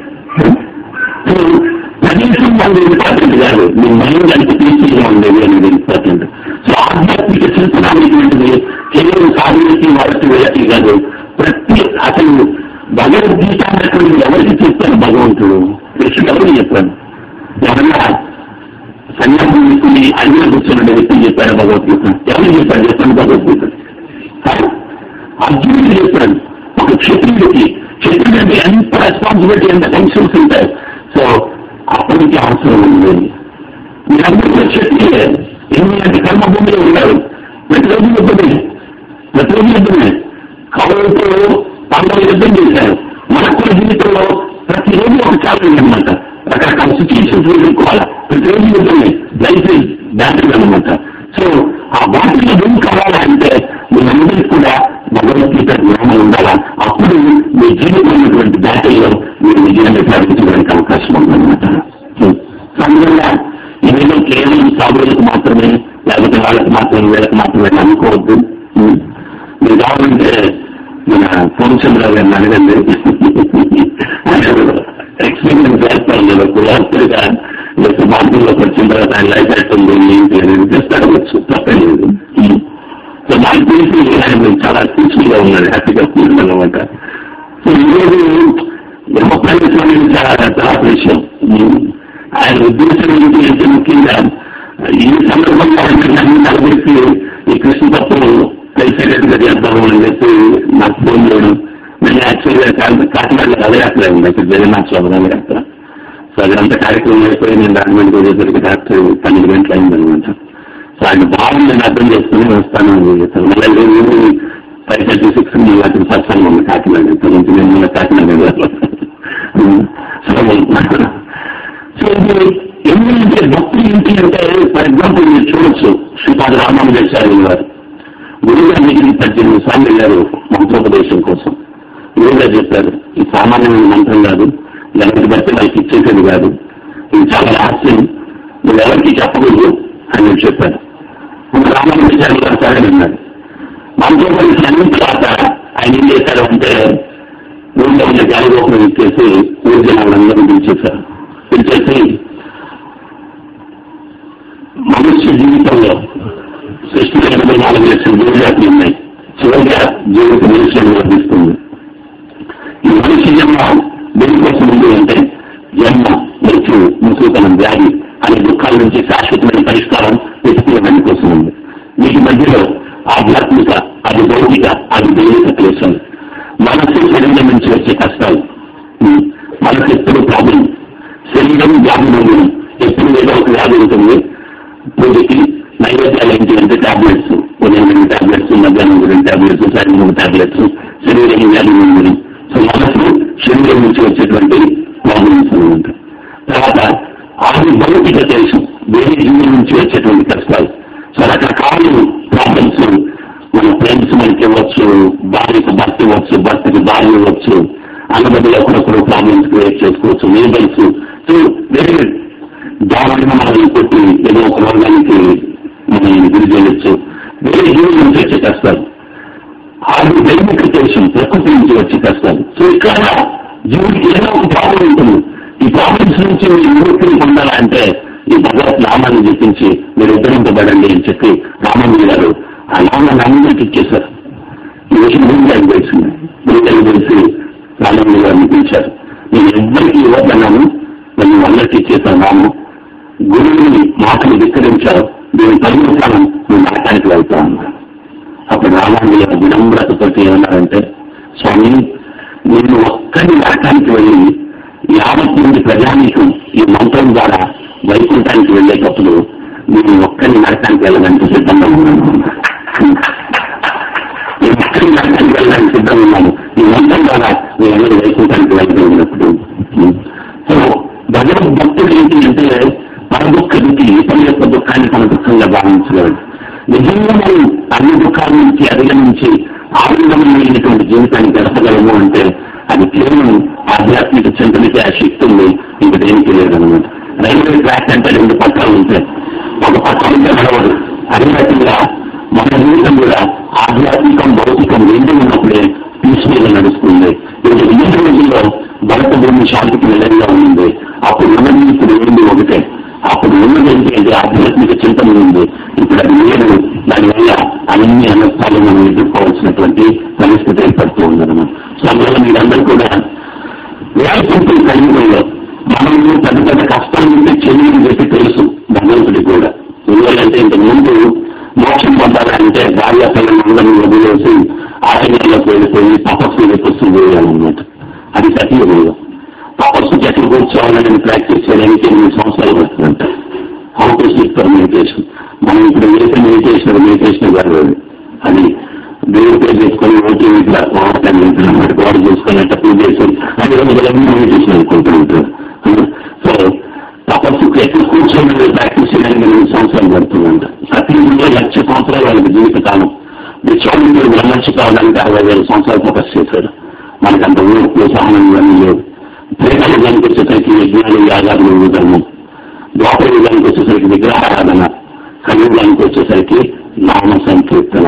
కనీసం వాళ్ళు ఇంపార్టెంట్ కాదు, మీ మైండ్ అంటే పీసీగా ఉండేది అనేది ఇంపార్టెంట్. సో ఆధ్యాత్మిక చింతన అనేటువంటిది కేవలం సాధనకి వాళ్ళకి వెళ్ళకి కాదు. అసలు భగవద్గీత అనేటువంటిది ఎవరికి చెప్తారు భగవంతుడు? కృష్ణుడు ఎవరికి చెప్పాడు? ఎవరన్నా సన్యాసం తీసుకుని అడిగిన కూర్చున్న వ్యక్తి చెప్పాడు భగవద్గీత? ఎవరికి చెప్పాడు? చెప్పండి భగవద్గీత. అర్జునుడికి చెప్పాడు, ఒక క్షత్రియుడికి. క్షత్రియుడికి ఎంత రెస్పాన్సిబిలిటీ, ఎంత టెన్షన్స్ ఉంటాయి. సో అప్పటికి అవసరం ఉంది. మీరందరూ క్షత్రియులే, ఎందుకంటే కర్మభూమిలో ఉన్నారు. ప్రతిరోజు యుద్ధమే కవులతో పాండవులు యుద్ధం చేశారు. మనకున్న జీవితంలో ప్రతిరోజు ఒక ఛాలెంజ్ అనమాట. రకరకాల సిచ్యువేషన్స్ ఎదుర్కోవాలి. ప్రతిరోజు యుద్ధమే, లైఫ్ ఇస్ బ్యాటిల్ అనమాట. సో ఆ బ్యాటిల్లో విన్ కావాలంటే మీరందరికీ కూడా భగవద్గీత జ్ఞానం ఉండాలా. అప్పుడు మీ జీవితమైనటువంటి బ్యాటిల్లో మీరు విజయాన్ని సాధించడానికి అవకాశం ఉందన్నమాట. అందువల్ల ఇవేదో కేవలం సాధువులకు మాత్రమే, లేకపోతే వాళ్ళకి మాత్రమే, వీళ్ళకి మాత్రమే అనుకోవద్దు. మీరు కావాలంటే మన పూర్ణచంద్రరావు గారిని అడగండి, ఎక్స్పీరియన్స్ చేస్తాను కదా. కులాస్తుగా లేకపోతే మార్గంలోకి వచ్చిన తర్వాత ఆయన లైఫ్ అవుతుంది ఏంటి అనేది జస్ట్ అడగచ్చు, తప్పలేదు. సో నాకు తెలిసి ఆయన చాలా పీస్ఫుల్గా ఉన్నాడు, హ్యాపీగా ఫీల్ అనమాట. సో ఈరోజు బ్రహ్మప్రవేశం చాలా విషయం. ఆయన ఉద్దేశం ఏంటి అంటే ముఖ్యంగా ఈ సందర్భంగా అన్ని నలుగురికి ఈ కృష్ణ తత్వం తెలిసేటట్టుగా చేద్దాము అని చెప్పి నాకు ఫోన్ చేయడం. నేను యాక్చువల్గా కాకినాడలో అదయాత్ర ఉంది, ఇక్కడ జగన్నాథ్ స్వామి అదయాత్ర. సో అదంతా కార్యక్రమం అయిపోయి నేను రాజమండ్రి వచ్చేసరికి రాత్రి 12 గంటలు అయిందనమాట. సో ఆయన బాగుంది, నేను అర్థం చేసుకుని వస్తాను అని చెప్పాను. మళ్ళీ 5:36 అతను సత్సంగం ఉంది కాకినాడ నుంచి, నేను కాకినాడ. సో అది ఎందుకంటే భక్తులు ఏంటి అంటే ఫర్ ఎగ్జాంపుల్ మీరు చూడొచ్చు శ్రీపాద రామానుజాచార్యులు గారు గురుగారి దగ్గరికి 18 సార్లు వెళ్ళారు మంత్రోపదేశం కోసం. గురుగారు చెప్పారు ఈ సామాన్యమైన మంత్రం కాదు, ఎవరికి బట్టి వాళ్ళకి ఇచ్చేసేది కాదు, ఇది చాలా రహస్యం, మీరు ఎవరికి చెప్పకూడదు అని చెప్పారు. రామానుజాచార్యులు గారు సరే అన్నారు. మంత్రోపదేశం అన్ని తర్వాత ఆయన ఏం చేశారు అంటే ఊళ్ళో ఉన్న గాలిగోపురం ఇచ్చేసి ఊరి జనాలందరూ పిలిచేశారు. పిలిచేసి మనుష్య జీవితంలో సృష్టిలో 84 లక్షల జీవజాతులు ఉన్నాయి. చివరిగా జీవిత మనుష్యులను వర్ధిస్తుంది. ఈ మనిషి జన్మ దేనికోసం ఉంది అంటే జన్మ, మృత్యు, ముసలితనం, వ్యాధి అనే దుఃఖాల నుంచి శాశ్వతమైన పరిష్కారం వెతుకునే దానికోసం ఉంది. వీటి మధ్యలో ఆధ్యాత్మిక, అది భౌతిక, అది దైవిక క్లేశాలు, మనసు శరీరం నుంచి వచ్చే కష్టాలు, మనసు ఎప్పుడు ప్రాబ్లం, శరీరం వ్యాధి మందిరం, ఎప్పుడు ఏదో ఒక వ్యాధి ఉంటుంది. పూజకి నైవేద్యాలు ఏంటి అంటే టాబ్లెట్స్, ఉదయం 2 టాబ్లెట్స్, మధ్యాహ్నం 2 టాబ్లెట్స్, సాయంత్రం 3 టాబ్లెట్స్, శరీరం వ్యాధి మందిరం. సో మనసు శరీరం నుంచి వచ్చేటువంటి ప్రాబ్లమ్స్ అనమాట. తర్వాత ఆది భౌతిక దేశం, వేరే జీవుల నుంచి వచ్చేటువంటి కష్టాలు. సో రకరకాల ప్రాబ్లమ్స్, మన ఫ్రెండ్స్ మనకి ఇవ్వచ్చు, భార్యకు భర్త ఇవ్వచ్చు, భర్తకి భార్య ఇవ్వచ్చు, అన్నబడిలో ఒకరొకరు ప్రాబ్లమ్స్ క్రియేట్ చేసుకోవచ్చు, నేబర్స్. సో వేరే దారుణంగా మనల్ని కొట్టి ఏదో ఒక రోగానికి మనల్ని గురి చేయవచ్చు. వేరే జీవుల నుంచి వచ్చే కష్టాలు, ఆది దైవిక దేశం, ప్రకృతి నుంచి వచ్చే కష్టాలు. సో ఇక్కడ జీవుడికి ఏదో ఒక ప్రాబ్లం ఉంటుంది. ఈ ప్రాబ్లమ్స్ నుంచి మీరు విముక్తిని పొందాలంటే ఈ భగవత్ నామాన్ని జపించి మీరు ఉద్ధరింపబడండి అని చెప్పి రామానుజు గారు ఆ నామాన్ని అందరికీ ఇచ్చేశారు. ఈ విషయం గురించి తెలిసింది. గురించి తెలిసి రామానుజు గారిని పిలిచారు. నేను ఎవ్వరికి ఇవ్వద్దన్నాను, నేను అందరికీ ఇచ్చేసాను నామం. గురువుని మాటలు ధిక్కరించారు, దీని పరిమితానం నువ్వు నరకానికి వెళ్తాను. అప్పుడు రామానుజు గారు వినమ్రతతో ఏమన్నారంటే, స్వామి నేను ఒక్కరి నరకానికి వెళ్ళి 50 మంది ప్రజానీకం ఈ మంత్రం ద్వారా వైకుంఠానికి వెళ్ళేటప్పుడు నేను ఒక్కరిని నరకానికి వెళ్ళడానికి సిద్ధంగా ఉన్నాను. నేను ఒక్కరి నరకానికి వెళ్ళడానికి సిద్ధంగా ఉన్నాను. ఈ మంత్రం ద్వారా నేను ఎవరు వైకుంఠానికి వెళ్ళగలిగినప్పుడు. సో భగవద్భక్తుడు ఏంటి అంటే మన దుఃఖానికి తన యొక్క దుఃఖాన్ని తన దుఃఖంగా భావించగలడు. నిజంగా మనం అన్ని దుఃఖాల నుంచి అధిగమించి ఆనందమైనటువంటి జీవితాన్ని గడపగలము అంటే అది కేవలం ఆధ్యాత్మిక చింతనకి ఆ శక్తి ఉంది, ఇంక దేనికి లేదనమాట. రైల్వే ట్రాక్ అంటే 2 పట్టాలు ఉంటాయి, ఒక పట్టం ఉంటే నడవదు. అదేవిధంగా మన జీవితం కూడా ఆధ్యాత్మికం, భౌతికం 2 ఉన్నప్పుడే పీస్ఫుల్గా నడుస్తుంది. ఇంకా ఈ రోజుల్లో భరత భూమి శాంతికి నిలయంగా ఉంది. అప్పుడు ఉన్నది ఇప్పుడు ఏంటి ఒకటే. అప్పుడు ఉన్నది ఏంటి ఆధ్యాత్మిక చింతన ఉంది, ఇప్పుడు అది లేదు. దానివల్ల అన్ని అనర్థాలు మనం ఎదుర్కోవాల్సినటువంటి పరిస్థితి ఏర్పడుతూ ఉందన్నమాట. సో అందువల్ల మీరందరూ కూడా వేసంతులు కలిగిపోయే మనం పెద్ద పెద్ద కష్టాల నుండి చెయ్యని చెప్పి తెలుసు భగవంతుడికి కూడా. ఎందుకంటే ఇంతకు ముందు మోక్షం పొందాలంటే భార్య పిల్లలందరినీ వదిలేసి ఆలయంలోకి వెళ్ళిపోయి తపస్సు చెప్పొస్తూ చేయాలన్నమాట. అది సతీయుగంలో తపస్సు ఎక్కడ కూర్చోవాలని ప్రాక్టీస్ చేయడానికి 8 సంవత్సరాలు పడుతుందంట. How to speak for meditation. మనం ఇప్పుడు వేసే మెడిటేషన్ కాదు, అది దేవుడి పేరు చేసుకొని ఓకే ఇట్లా వాడు చేసుకున్నట్టు పూజ చేసి అది మెడిటేషన్ అనుకుంటూ ఉంటారు. సో తపస్సుకు ఎక్కడ కూర్చోని ప్రాక్టీస్ చేయడానికి 8 సంవత్సరాలు పడుతుందంట. సతీయుగంలో 1,00,000 సంవత్సరాలు వాళ్ళకి జీవితకాలం. విశ్వామిత్రుడు బ్రహ్మర్షి కావడానికి 60,000 సంవత్సరాలు తపస్సు చేశారు. మనకు అంత ఊరు సహనం ఇవన్నీ లేవు. త్రేతాయుగానికి వచ్చేసరికి యజ్ఞాలు, యాగాలు, ధర్మం. ద్వాపర యుగానికి వచ్చేసరికి విగ్రహారాధన. కలియుగానికి వచ్చేసరికి నామ సంకీర్తన.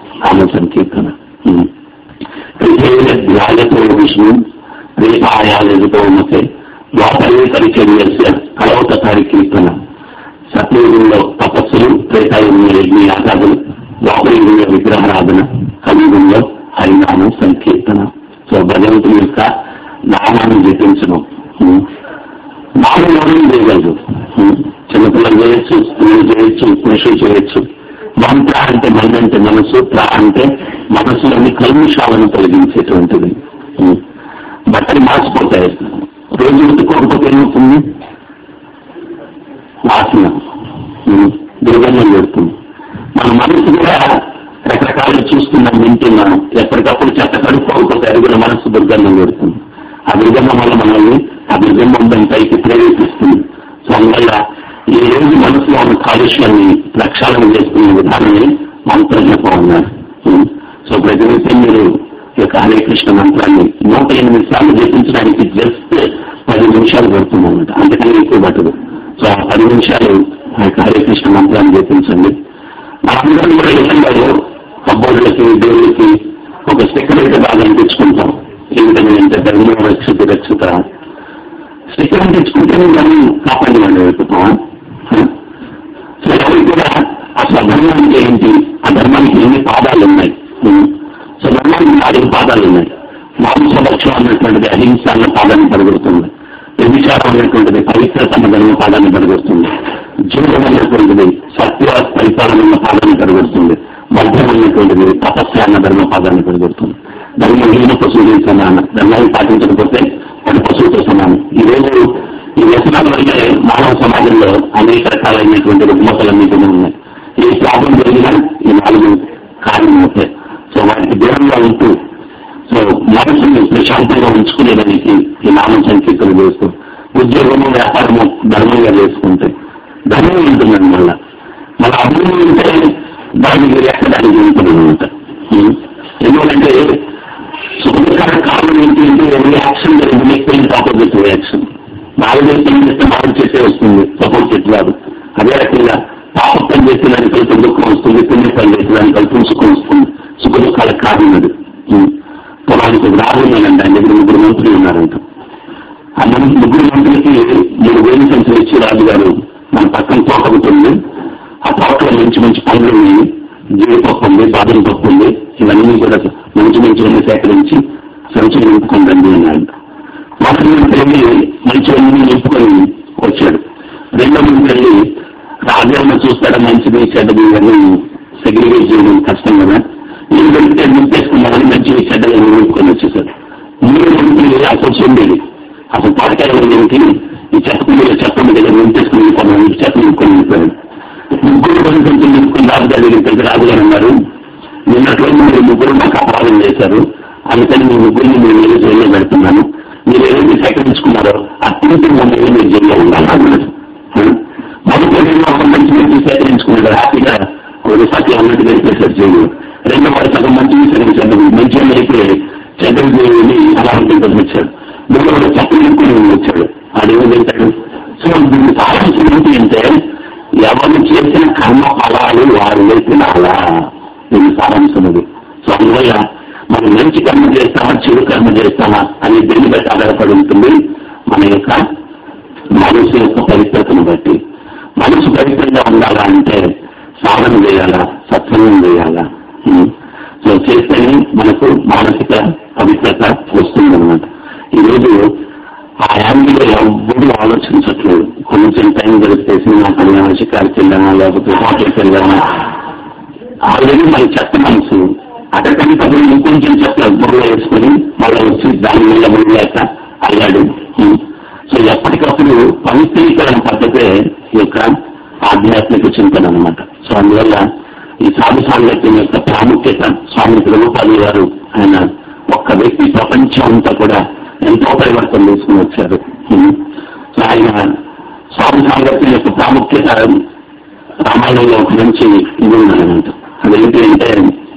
ధ్యాయతో విష్ణు రేపాయాలతో మతే ద్వాపరే పరిచర్య కలవతకారి కీర్తన. సత్యయుగంలో తపస్సులు, త్రేతాయుగంలో యజ్ఞ యాగాదులు, ద్వాపర యుగంలో విగ్రహారాధన, కలియుగంలో హరినామం సంకీర్తన. సో భగవంతుని యొక్క నామాన్ని జపించడం. నామం ఎవరైనా చేయగలరు. చిన్నపిల్లలు చేయొచ్చు, స్త్రీలు చేయొచ్చు, పురుషులు చేయొచ్చు. మంత్ర అంటే మన అంటే మనసు, ప్ర అంటే మనసులోని కల్ముషాలను తొలగించేటువంటిది. బట్టలు మార్చిపోతాయి. రోజు ఉతుక్కోకపోతే ఏమవుతుంది? వాసన, దుర్గంధం పెడుతుంది. మన మనసు కూడా రకరకాలు చూస్తున్నాం, వింటున్నాం. ఎప్పటికప్పుడు చెత్త కడుక్కోకపోతే అది కూడా మనసు దుర్గంధం పెడుతుంది. ఆ దుర్గంధం వల్ల మనల్ని ఆ దుర్గంధం పైకి ప్రేరేపిస్తుంది. సో రోజు మనసులో ఉన్న కాలుష్యాన్ని ప్రక్షాళన చేసుకునే విధానాన్ని మంత్రజపం ఉన్నారు. సో ప్రతినిత్యం మీరు ఈ యొక్క హరే కృష్ణ మంత్రాన్ని 108 సార్లు జపించడానికి జస్ట్ 10 నిమిషాలు పడుతుంది అన్నమాట, అంతకన్నా ఎక్కువ పట్టదు. సో ఆ 10 నిమిషాలు ఆ యొక్క హరే కృష్ణ మంత్రాన్ని జపించండి. మనందరం కూడా ఇళ్లలో కబ్బోర్డులకి దేవుడికి ఒక స్టిక్కర్ అయితే బాగా అనిపించుకుంటాం. ఏంటంటే ధర్మ రక్షిత రక్షిత స్టిక్కర్ అంటించుకుంటేనే మనం కాపాడి వాళ్ళు అయిపోతాం. సో ఎవరు కూడా అసలు ధర్మం అంటే ఏంటి, ఆ ధర్మానికి ఎన్ని పాదాలు ఉన్నాయి. సో ధర్మానికి 4 పాదాలు ఉన్నాయి. మాంసభక్షం అన్నటువంటిది అహింస అన్న పాదాన్ని పడగొడుతుంది. వ్యభిచారం అనేటువంటిది పవిత్రత అన్న ధర్మ పాదాన్ని పడగొడుతుంది. జీవనం అన్నటువంటిది సత్య పరిపాలన అన్న పాదాన్ని పడగొడుతుంది. మధ్యం అన్నటువంటిది తపస్య అన్న ధర్మ పాదాన్ని పడగొడుతుంది. ధర్మహీన పశువులు సమానం, ధర్మాన్ని పాటించకపోతే అది పశువుతో సమానం. ఈరోజు ఈ వ్యసనాల వల్లే మానవ సమాజంలో అనేక రకాలైనటువంటి రుగ్మతలన్నీ కూడా ఉన్నాయి. ఈ ప్రాబ్లం జరిగినా ఈ 4 కారణం అవుతాయి. సో వాటికి దూరంగా ఉంటూ సో మనసుని ప్రశాంతంగా ఉంచుకునేదానికి ఈ నామం సంకీర్తన చేస్తూ ఉద్యోగము వ్యాపారము ధర్మంగా చేసుకుంటే ధర్మం ఉంటుందండి. మళ్ళీ అభివృద్ధి ఉంటే దాన్ని మీరు ఎక్కడానికి ఉంటుంది అనమాట. ఎందుకంటే సుఖకర కారణం ఏంటి అంటే రియాక్షన్ జరిగింది, ఆపోజిట్ రియాక్షన్. బాగా చేస్తే బాగా చేసే వస్తుంది, సపోర్ట్ చేతులాదు. అదే రకంగా పాప పని చేస్తే దానికి కలిపి దుఃఖం వస్తుంది, పుణ్య పని చేస్తే దానికి కలిపి సుఖం వస్తుంది. సుఖ దుఃఖాలకు కారణం అది. పొలానికి రాజు ఉన్నాడంటే ఆయన దగ్గర 3 మంత్రులు ఉన్నారంట. ఆ 3 మంత్రులకి 3,000 సంచులు ఇచ్చి రాజుగారు మన పక్కన తోట ఉంటుంది, ఆ తోటలో మంచి మంచి పండ్లు ఉన్నాయి, జీడిపప్పు ఉంది, బాదం పప్పు ఉంది, ఇవన్నీ కూడా మంచి మంచివన్నీ సేకరించి సంచులు నింపుకొని రండి అన్నాడు. మొదటి మంత్రి వెళ్ళి మంచివన్నీ నింపుకొని వచ్చాడు. రెండో మంత్రి వెళ్ళి రాజ్యాన్ని చూస్తాడా మంచిది చెడ్డది ఇవన్నీ సెగ్రిగేట్ చేయడం కష్టం కదా, నేను వెళ్తే నింపేసుకున్నామని మంచివి చెడ్డగా నింపుకొని వచ్చేసాడు. 3 మంత్రి అసలు ఉండేది అసలు తోటకాయ ఏంటి ఈ చెత్త దగ్గర నింపేసుకుని చెత్త నింపుకొని వెళ్ళిపోయాడు. 3 సంచులు నింపుకొని రాజుగారి దగ్గరికి రాజుగారు అన్నారు, నిన్నట్లో మీరు 3 నాకు అపరాధం చేశారు, అందుకని మీ 3 మీరు జైల్లో పెడుతున్నాను. మీరు ఏదైతే సేకరించుకున్నారో ఆ 3 మంది మీరు జైల్లో ఉండాలి అన్నాడు. మొదటి మంచి మంచి సేకరించుకున్నాడు, హ్యాపీగా ఒక సత్యం అన్నట్టుగా అయిపోయాడు జైలు. రెండో వాడు సగం మంచిగా సేకరించాడు, మంచిగా అయిపోయాడు, చెడ్డని అలా ఉంటుంది వచ్చాడు. 3వ వాడు చెత్త నింపుకొని వచ్చాడు. అదేమిటంటాడు. సో దీన్ని సాధించిన ఏంటి అంటే ఎవరు చేసిన కర్మ ఫలాలు వారు తినాలా, దీన్ని సారాంశం. సో అందువల్ల మనం మంచి కర్మ చేస్తామా చెడు కర్మ చేస్తామా అని దీన్ని బట్టి ఆధారపడి ఉంటుంది. మన యొక్క మనసు యొక్క పవిత్రతను బట్టి. మనసు పవిత్రంగా ఉండాలా అంటే సాధన చేయాలా, సత్సంగం చేయాలా. సో చేస్తేనే మనకు మానసిక పవిత్రత వస్తుందన్నమాట. ఈరోజు ఆ యాంగిలో ఎవ్వరూ ఆలోచించట్లేదు. కొంచెం టైం గడిపితే సినిమా కళ్యాణ షికారుకి వెళ్ళామా లేకపోతే హోటల్కి వెళ్ళామా, ఆల్రెడీ మన చెత్త మనసు అక్కడికని తప్పుడు ఇంకొంచెం చెత్త బుర్రలో వేసుకొని మళ్ళీ వచ్చి దాని వల్ల బుర్రలేక అయ్యాడు. సో ఎప్పటికప్పుడు పవిత్రీకరణ పద్ధతే ఈ యొక్క ఆధ్యాత్మిక చింతన అనమాట. సో అందువల్ల ఈ సాధు సాంగత్యం యొక్క ప్రాముఖ్యత స్వామి ప్రభుపాదులు గారు ఆయన ఒక్క వ్యక్తి ప్రపంచం అంతా కూడా ఎంతో పరివర్తన తీసుకుని వచ్చారు. సో ఆయన సాధు సాంగత్యం యొక్క ప్రాముఖ్యత రామాయణంలో ఒక మంచి ఇది ఉన్నదనమాట. అదేంటి అంటే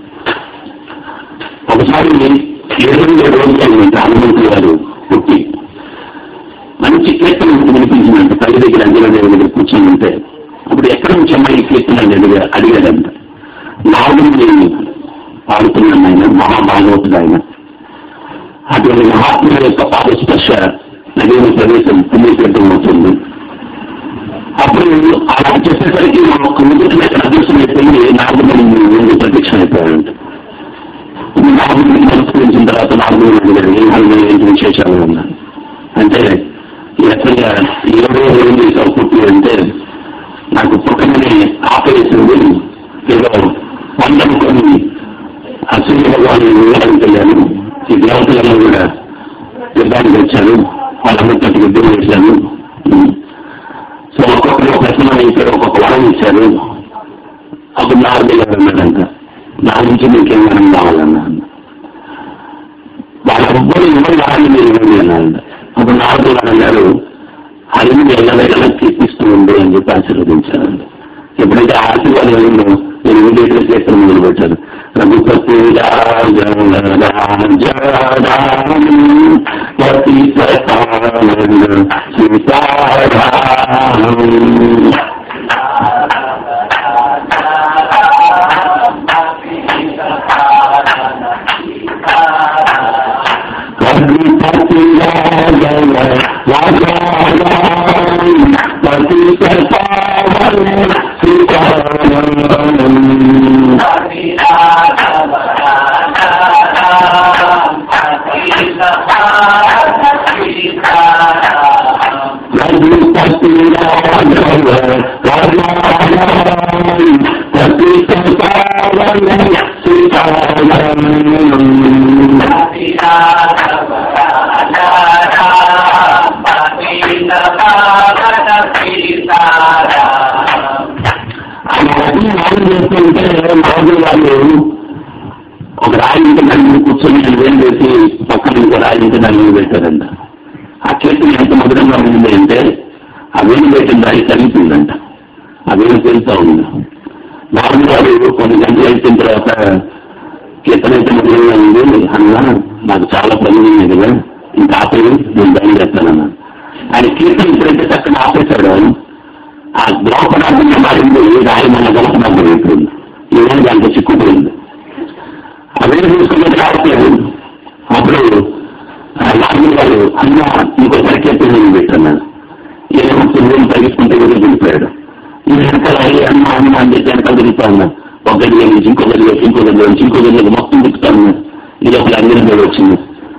ఒకసారి 7 రోజులు అనమాట హనుమంతులు గారు పుట్టి మంచి కీర్తన వినిపించిందంట. తల్లి దగ్గర అంజనాదేవి దగ్గర కూర్చొని ఉంటే అప్పుడు ఎక్కడ నుంచి అమ్మాయి కీర్తన అడిగాడంట. నాగుని పాడుతున్నాను ఆయన, మహాభాగవతుడు ఆయన. అటువంటి మహాత్ముల యొక్క పాదస్పర్శ నదీన ప్రదేశం పుణ్యతీర్థం అవుతుంది. అప్పుడు అలా చేసేసరికి ఒక ముద్దున అదృష్టం అయిపోయింది. నాగుని ప్రత్యక్షం అయిపోయాడంట. నాగుని నమస్కరించిన తర్వాత నాగుని అడిగాడు, ఏంటి విశేషాలు అన్నారు. అంటే ఎక్కడగా 7 రోజులు పుట్టి అంటే నాకు పుట్టమని ఆపేసింది, ఏదో వందనుకొని ఆ సూర్య భగవాన్ని వివరానికి వెళ్ళాను. ఈ దేవతలను కూడా యుద్ధానికి వచ్చాను, వాళ్ళందరికీ యుద్ధం చేశాను. సో ఒక్కొక్కరు ఒక రకమైన ఇచ్చారు, ఒక్కొక్క వరం ఇచ్చారు. అప్పుడు నాలుగు అన్నాడంట, నా నుంచి మీకేం వరం కావాలన్నా. వాళ్ళెవ్వరు ఎవరు వరాన్ని మీరు ఇవ్వండి అన్నారంట. అప్పుడు నాలుగు అన్నారు, హరిని ఎల్లవేళ కీర్తిస్తూ ఉండు, ఉండండి అని చెప్పి ఆశీర్వదించారండి. ఎప్పుడైతే ఆశీర్వాదం అయిందో నేను ఇమీడియట్గా కీర్తన మొదలు పెట్టాను. రఘుపతి చేస్తుంటే రాజు వాళ్ళు ఒక రాయింటి నలుగురు కూర్చొని వేలు వేసి పక్కన ఇంకో రాయింటి నలుగురు పెట్టారంట. ఆ కీర్తన ఎంత మధురంగా ఉంది అంటే ఆ వేలు పెట్టిన రాయి తగ్గిపోయిందంట. ఆ వేలు తెలుస్తూ ఉంది. రాజు గారు కొన్ని గంటలు అయిపోయిన తర్వాత కీర్తన అయితే మధురంగా ఉంది అన్నా, నాకు చాలా పని ఉంది కదా, ఇంకా ఆపేది నేను బయలుదేరుతానన్నా. ఆయన కీర్తన ఇప్పుడైతే చక్కగా ఆపేశాడు. ఆ ద్రౌపదార్థంగా మారింది రాయి మన గలపడార్థం అయిపోయింది. ఈరోజు దాంట్లో చిక్కుపోయింది. అవే చూసుకున్నది రావట్లేదు. అప్పుడు రాజు గారు అన్న ఇంకోసారి కీర్తన నేను పెట్టన్నాను. ఏమో పిల్లలు తగ్గించుకుంటే కూడా వెళ్ళిపోయాడు. ఈ వెనకాల అన్న అన్న అని చెప్పి వెనకాల తిరుగుతా ఉన్నా. ఒక గదిలో నుంచి ఇంకో గదిలో ఇంకో గదిలో నుంచి ఇంకో గదిలో మొత్తం తిప్పుతా ఉన్నా. ఇది ఒక అందరి వచ్చింది.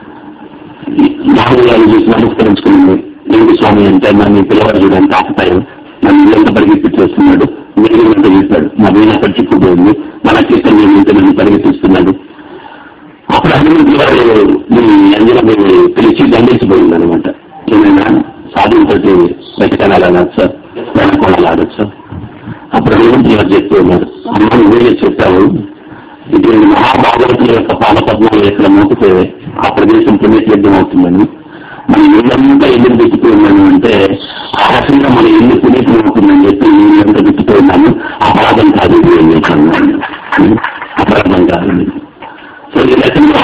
రాజు గారు చూసి నమస్కరించుకున్నాను. ఏంటి స్వామి అంటే నన్ను పిల్లవాడు చూడడానికి ఆపుతాయి, నన్ను ఇల్లంతా పరిగెత్తిస్తున్నాడు, మీరు ఎంత చేశాడు, నా వీణ అక్కడ చిక్కుపోయింది, మన కీర్తన నేను నన్ను పరిగెత్తిస్తున్నాడు. అప్పుడు హనుమంతుల వారు మీ అంజన పిలిచి దండించిపోయింది అనమాట. ఏమైనా సాధువుతో బయటకెళ్ళాలనొచ్చా, వెనకొనాలనొచ్చా. అప్పుడు హనుమంతుల వారు చెప్తూ ఉన్నారు, అమ్మ నువ్వే చెప్పావు, ఇటువంటి మహాభాగవతుల యొక్క పాలపద్మాలు ఎక్కడ మోపితే ఆ ప్రదేశం పుణ్యతీర్థం అవుతుందని, మన ఇల్లంతా ఎందుకు దిక్కుపోయిందని అంటే ఆ రకంగా మన ఇల్లు పుణ్యతం అవుతుందని చెప్పి ఇల్లంతా దిక్కుపోయినాను. అపరాధం కాదు ఇది అని చెప్పాను. అపరాధం కాదు. సో ఈ రకంగా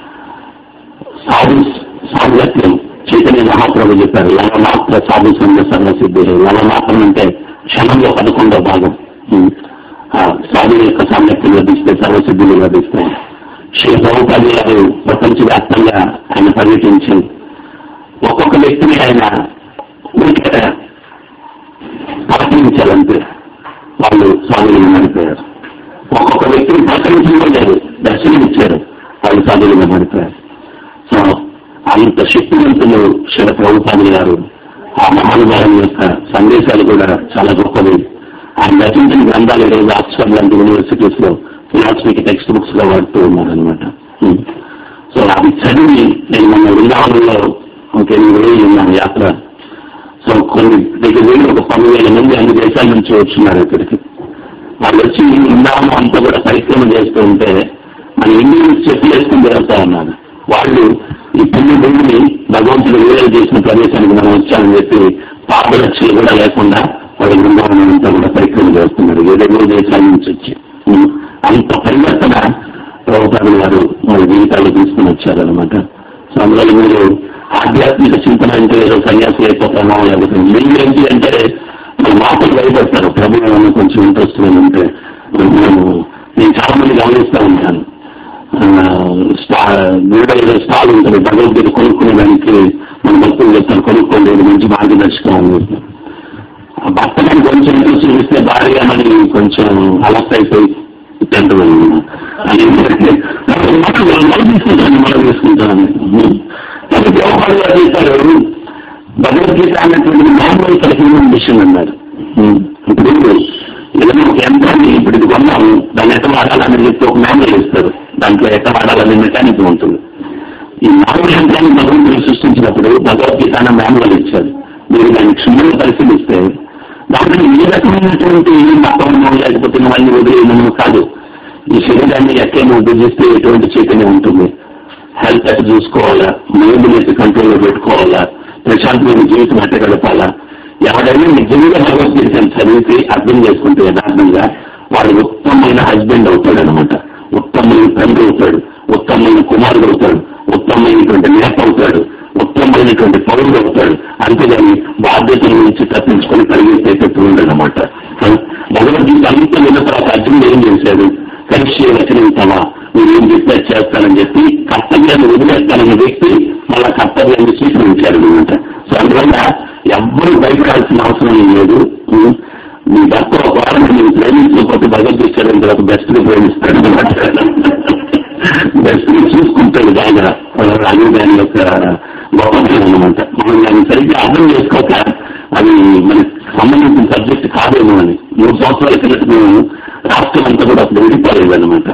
సాధుత్వం చైతన్య మహాప్రభు చెప్పారు. లవమాత్ర సాధు సంఘ సర్వసిద్ధి. లవమాత్రం అంటే క్షణంలో 11వ భాగం. సాధువు యొక్క సామర్థ్యం లభిస్తే సర్వసిద్ధులు లభిస్తాయి. శ్రీ ప్రభుపాది గారు ప్రపంచవ్యాప్తంగా ఆయన పర్యటించి ఒక్కొక్క వ్యక్తిని ఆయన పలకరించాలంటే వాళ్ళు సాధువులుగా మారిపోయారు. ఒక్కొక్క వ్యక్తిని పలకరించలేదు, దర్శనం ఇచ్చారు, వాళ్ళు సాధువులుగా మారిపోయారు. సో అంత శక్తివంతులు శ్రీ ప్రభుపాది గారు. ఆ మహానుభావుని యొక్క సందేశాలు కూడా చాలా గొప్పవి. ఆయన రచించిన గ్రంథాలు ఈరోజు ఆక్స్ఫర్డ్ లాంటి యూనివర్సిటీస్ లో ఫిలాసఫీకి టెక్స్ట్ బుక్స్ గా వాడుతూ ఉన్నారనమాట. సో అది చదివి నేను మన వృందావనంలో ఒక 8 రోజులు ఉన్నాను యాత్ర. సో కొన్ని దగ్గర ఒక 10,000 మంది అన్ని దేశాల నుంచి వచ్చిన్నారు ఇక్కడికి. వాళ్ళు వచ్చి వృందావనం అంతా కూడా పరిక్రమ చేస్తూ ఉంటే మన ఇండియన్స్ చెట్లు వేసుకుని జరుగుతూ ఉన్నారు. వాళ్ళు ఈ పుణ్య భూమిని భగవంతుడు విడుదల చేసిన ప్రదేశానికి మనం వచ్చామని చెప్పి పాదరక్షలు కూడా లేకుండా వాళ్ళు బృందావనం అంతా కూడా పరిక్రమ చేస్తున్నారు, ఏదేదో దేశాల నుంచి వచ్చి. అంత పరివర్తన ప్రభుపాదుల గారు వాళ్ళ జీవితాల్లో తీసుకుని వచ్చారనమాట. సో అందువల్ల మీరు ఆధ్యాత్మిక చింతన అంటే ఏదో సన్యాసులు అయిపోతామో, లేకపోతే మీరు ఏంటి అంటే వాళ్ళు మాటలు భయపడతారు. ప్రభు ఏమన్నా కొంచెం ఇంట్రెస్ట్ ఉంటే నేను చాలా మంది గమనిస్తూ ఉంటాను. వీడియో స్టాల్ ఉంటుంది, భగవద్గీత కొనుక్కునే దానికి మన భక్తులు చెప్తారు కొనుక్కోండి, మంచి మార్గదర్శకం అని. భక్తులను కొంచెం ఇంట్రెస్ట్ చూపిస్తే భార్య అని కొంచెం అలర్ట్ అయిపోయి తింటుంది. మనం తీసుకుంటాను. కానీ వ్యవహారం గారు చేశారు, భగవద్గీత అన్నటువంటి మామూలు హ్యూమన్ మిషన్ అన్నారు. ఇప్పుడు ఏదైనా ఒక యంత్రాన్ని ఇప్పుడు ఇది కొన్నాము, దాన్ని ఎట్ట వాడాలని చెప్పి ఒక మాన్యువల్ ఇస్తారు, దాంట్లో ఎట్ట వాడాలని మెకానిక్ ఉంటుంది. ఈ మామూలు యంత్రాన్ని భగవంతుడు సృష్టించినప్పుడు భగవద్గీత అన్న మాన్యువల్ ఇచ్చారు. మీరు దాన్ని క్షుణ్ణంగా పరిశీలిస్తే దాంట్లో ఏ రకమైనటువంటి మతము లేకపోతే మళ్ళీ వదిలేయమో కాదు. ఈ శరీరాన్ని ఎక్కడ విభజిస్తే ఎటువంటి చైతన్యం ఉంటుంది, హెల్త్ ఎట్ట చూసుకోవాలా, మేబుల్ కంట్రోల్లో పెట్టుకోవాలా, ప్రశాంతమైన జీవితం ఎట్ట గడపాలా, ఎవరైనా నిజంగా భగవద్గీతను చదివితే అర్థం చేసుకుంటే యథార్థంగా వాడు ఉత్తమమైన హస్బెండ్ అవుతాడు అనమాట, ఉత్తమమైన తండ్రి అవుతాడు, ఉత్తమమైన కుమారుడు అవుతాడు, ఉత్తమమైనటువంటి నేత అవుతాడు, ఉత్తమమైనటువంటి పౌరుడు అవుతాడు. అంతేగాని బాధ్యతల నుంచి తప్పించుకొని పరిగెత్తేటట్టు ఉండదన్నమాట. భగవద్గీత అంతా విన్న తర్వాత అర్జునుడు ఏం చేశాడు? కలిసి రచనించావా, మీరు ఏం చెప్తే చేస్తానని చెప్పి కర్తవ్యాన్ని వదిలేస్తానని వ్యక్తి మళ్ళా కర్తవ్యాన్ని స్వీకరించాడు అనమాట. సో అందువల్ల ఎవ్వరూ భయపడాల్సిన అవసరం లేదు. మీ భర్త ఒక వారం నేను ప్రేమించకపోతే భగవద్గీత చదివిన తర్వాత బెస్ట్ ని ప్రేమిస్తాడు అనమాట. బెస్ట్ ని చూసుకుంటాడు బాగా. అది దాని యొక్క గొప్పతనం అనమాట. మనం దాన్ని సరిగ్గా అర్థం చేసుకోక అది మనకి సంబంధించిన సబ్జెక్ట్ కాదేమో అని 3 సంవత్సరాల కిందట మేము రాష్ట్రం అంతా కూడా అసలు విడిపోలేదు అనమాట.